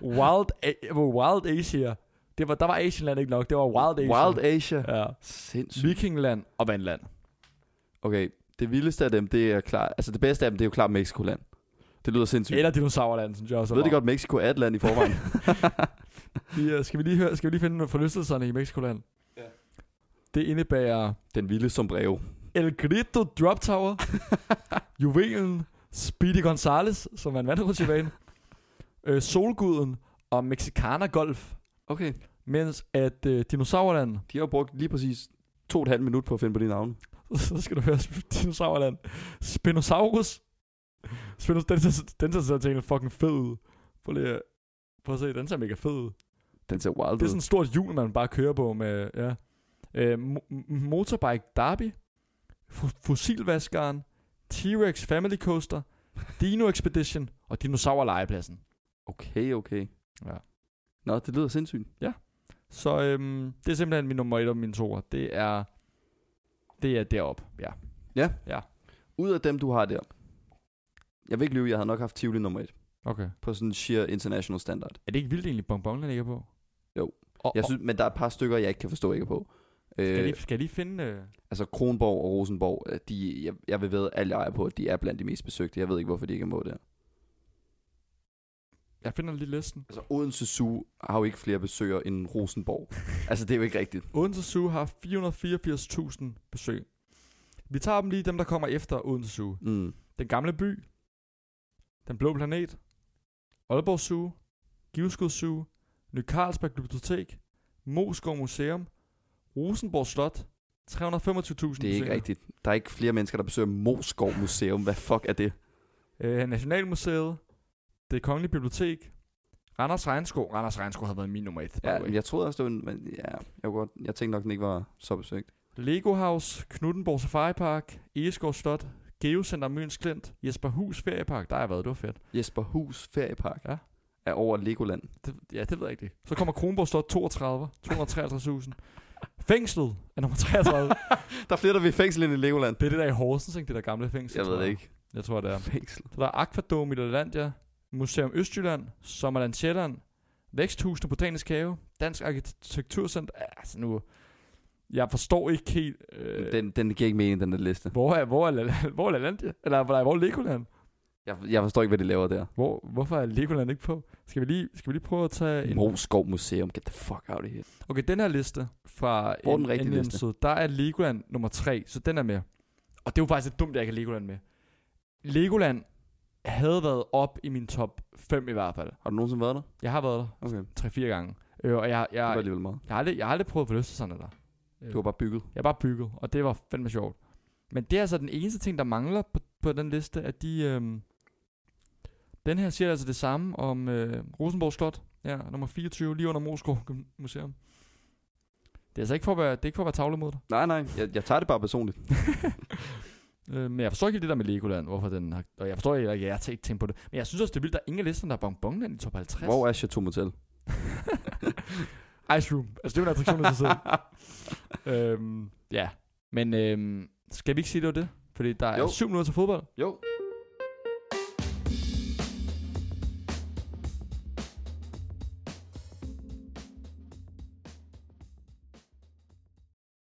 Wild Asia. Der var Asianland ikke nok. Det var Wild Asia. Wild Asia. Ja. Sindssygt. Vikingland og Vandland. Okay, det vildeste af dem, det er klart... Altså det bedste af dem, det er jo klart Mexicoland. Det lyder sindssygt. Eller Dinosaurland, synes jeg også. Ved de godt, Mexico er et land i forvejen? Skal vi lige finde nogle forlystelserne i Mexicoland? Ja. Det indebærer... Den vilde sombrero. El Grito Drop Tower. Juvelen. Speedy Gonzales, som er en vandrutsjebane. Solguden og Mexicana Golf. Okay. Mens at Dinosaurland... De har brugt lige præcis 2,5 minutter på at finde på de navne. Så skal du høre Dinosaurland. Spinosaurus. Den ser til en fucking fed ud. Prøv at se, den ser mega fed ud. Den ser wild ud. Det er sådan et stort hjul, man bare kører på med, ja. Motorbike Derby. Fossilvaskeren. T-Rex Family Coaster. Dino Expedition. Og Dinosaur-legepladsen. Okay. Ja. Nå, det lyder sindssygt. Ja. Så det er simpelthen min nummer 1 og min 2. Det er deroppe, ja. Ja. Ud af dem, du har der. Jeg vil ikke lyve, jeg havde nok haft Tivoli nummer 1. Okay. På sådan en sheer international standard. Er det ikke vildt egentlig, Bonbonland ikke er på? Jo. Jeg synes, men der er et par stykker, jeg ikke kan forstå ikke er på. Skal jeg lige finde... Altså Kronborg og Rosenborg, jeg vil ved, alle jeg er på, at de er blandt de mest besøgte. Jeg ved ikke, hvorfor de ikke er med der. Jeg finder lige listen. Altså Odense Zoo har jo ikke flere besøgere end Rosenborg. Altså det er jo ikke rigtigt. Odense Zoo har 484.000 besøg. Vi tager dem lige, dem der kommer efter Odense Zoo. Den Gamle By. Den Blå Planet. Aalborg Zoo. Givskud Zoo. Ny Carlsberg Bibliotek. Moskov Museum. Rosenborg Slot. 325.000 Det er ikke rigtigt. Der er ikke flere mennesker, der besøger Moskov Museum. Hvad fuck er det? Nationalmuseet. Det Kongelige Bibliotek. Randers Regnskov. Randers Regnskov havde været min nummer 1. Ja, jeg troede også, det var men jeg tænkte nok, den ikke var så besøgt. Lego House. Knuthenborg Safari Park. Egeskov Slot. Geocenter Møns Klint. Jesperhus Feriepark. Der har jeg været, det var fedt. Jesperhus Feriepark? Ja. Er over Legoland? Det ved jeg ikke. Så kommer Kronborg Slot 32. 253.000. Fængslet er nummer 33. Der flytter vi fængsel ind i Legoland. Det er det der i Horsens, ikke? Det der gamle fængsel. Jeg ved det ikke. Jeg tror, det er. Fængsel. Så der er Aquadome i Lalandia. Museum Østjylland. Sommerland Sjælland. Væksthusene Botanisk Have. Dansk Arkitekturcenter. Altså nu... Jeg forstår ikke helt... Den giver ikke mening, den der liste. Hvor er Lalandia? Eller hvor er Legoland? Jeg forstår ikke, hvad de laver der. Hvorfor er Legoland ikke på? Skal vi lige prøve at tage... Moskov Museum. Get the fuck out of here. Okay, den her liste fra den rigtige liste? Der er Legoland nummer 3, så den er med. Og det er jo faktisk lidt dumt, at jeg ikke har Legoland med. Legoland havde været op i min top 5 i hvert fald. Har du nogensinde været der? Jeg har været der. Okay. 3-4 gange. Og jeg det var alligevel meget. Jeg har aldrig prøvet forlystelserne der. Du har bare bygget? Jeg har bare bygget, og det var fandme sjovt. Men det er altså den eneste ting, der mangler på den liste, at de... Den her siger altså det samme om Rosenborg Slot. Ja, nummer 24, lige under Moskov Museum. Det er altså ikke for at være tavle mod dig. Nej, jeg tager det bare personligt. Men jeg forstår ikke det der med Legoland, hvorfor den har... Og jeg forstår ikke, at jeg har ikke tænkt på det. Men jeg synes også, det er vildt, der er ingen af listerne, der er Bonbonland i top 50. Hvor er Chateau Motel? Ice Room. Altså, det er en attraktion i sig selv. Ja. Men skal vi ikke sige, det var det? Fordi der er 7 minutter til fodbold. Jo.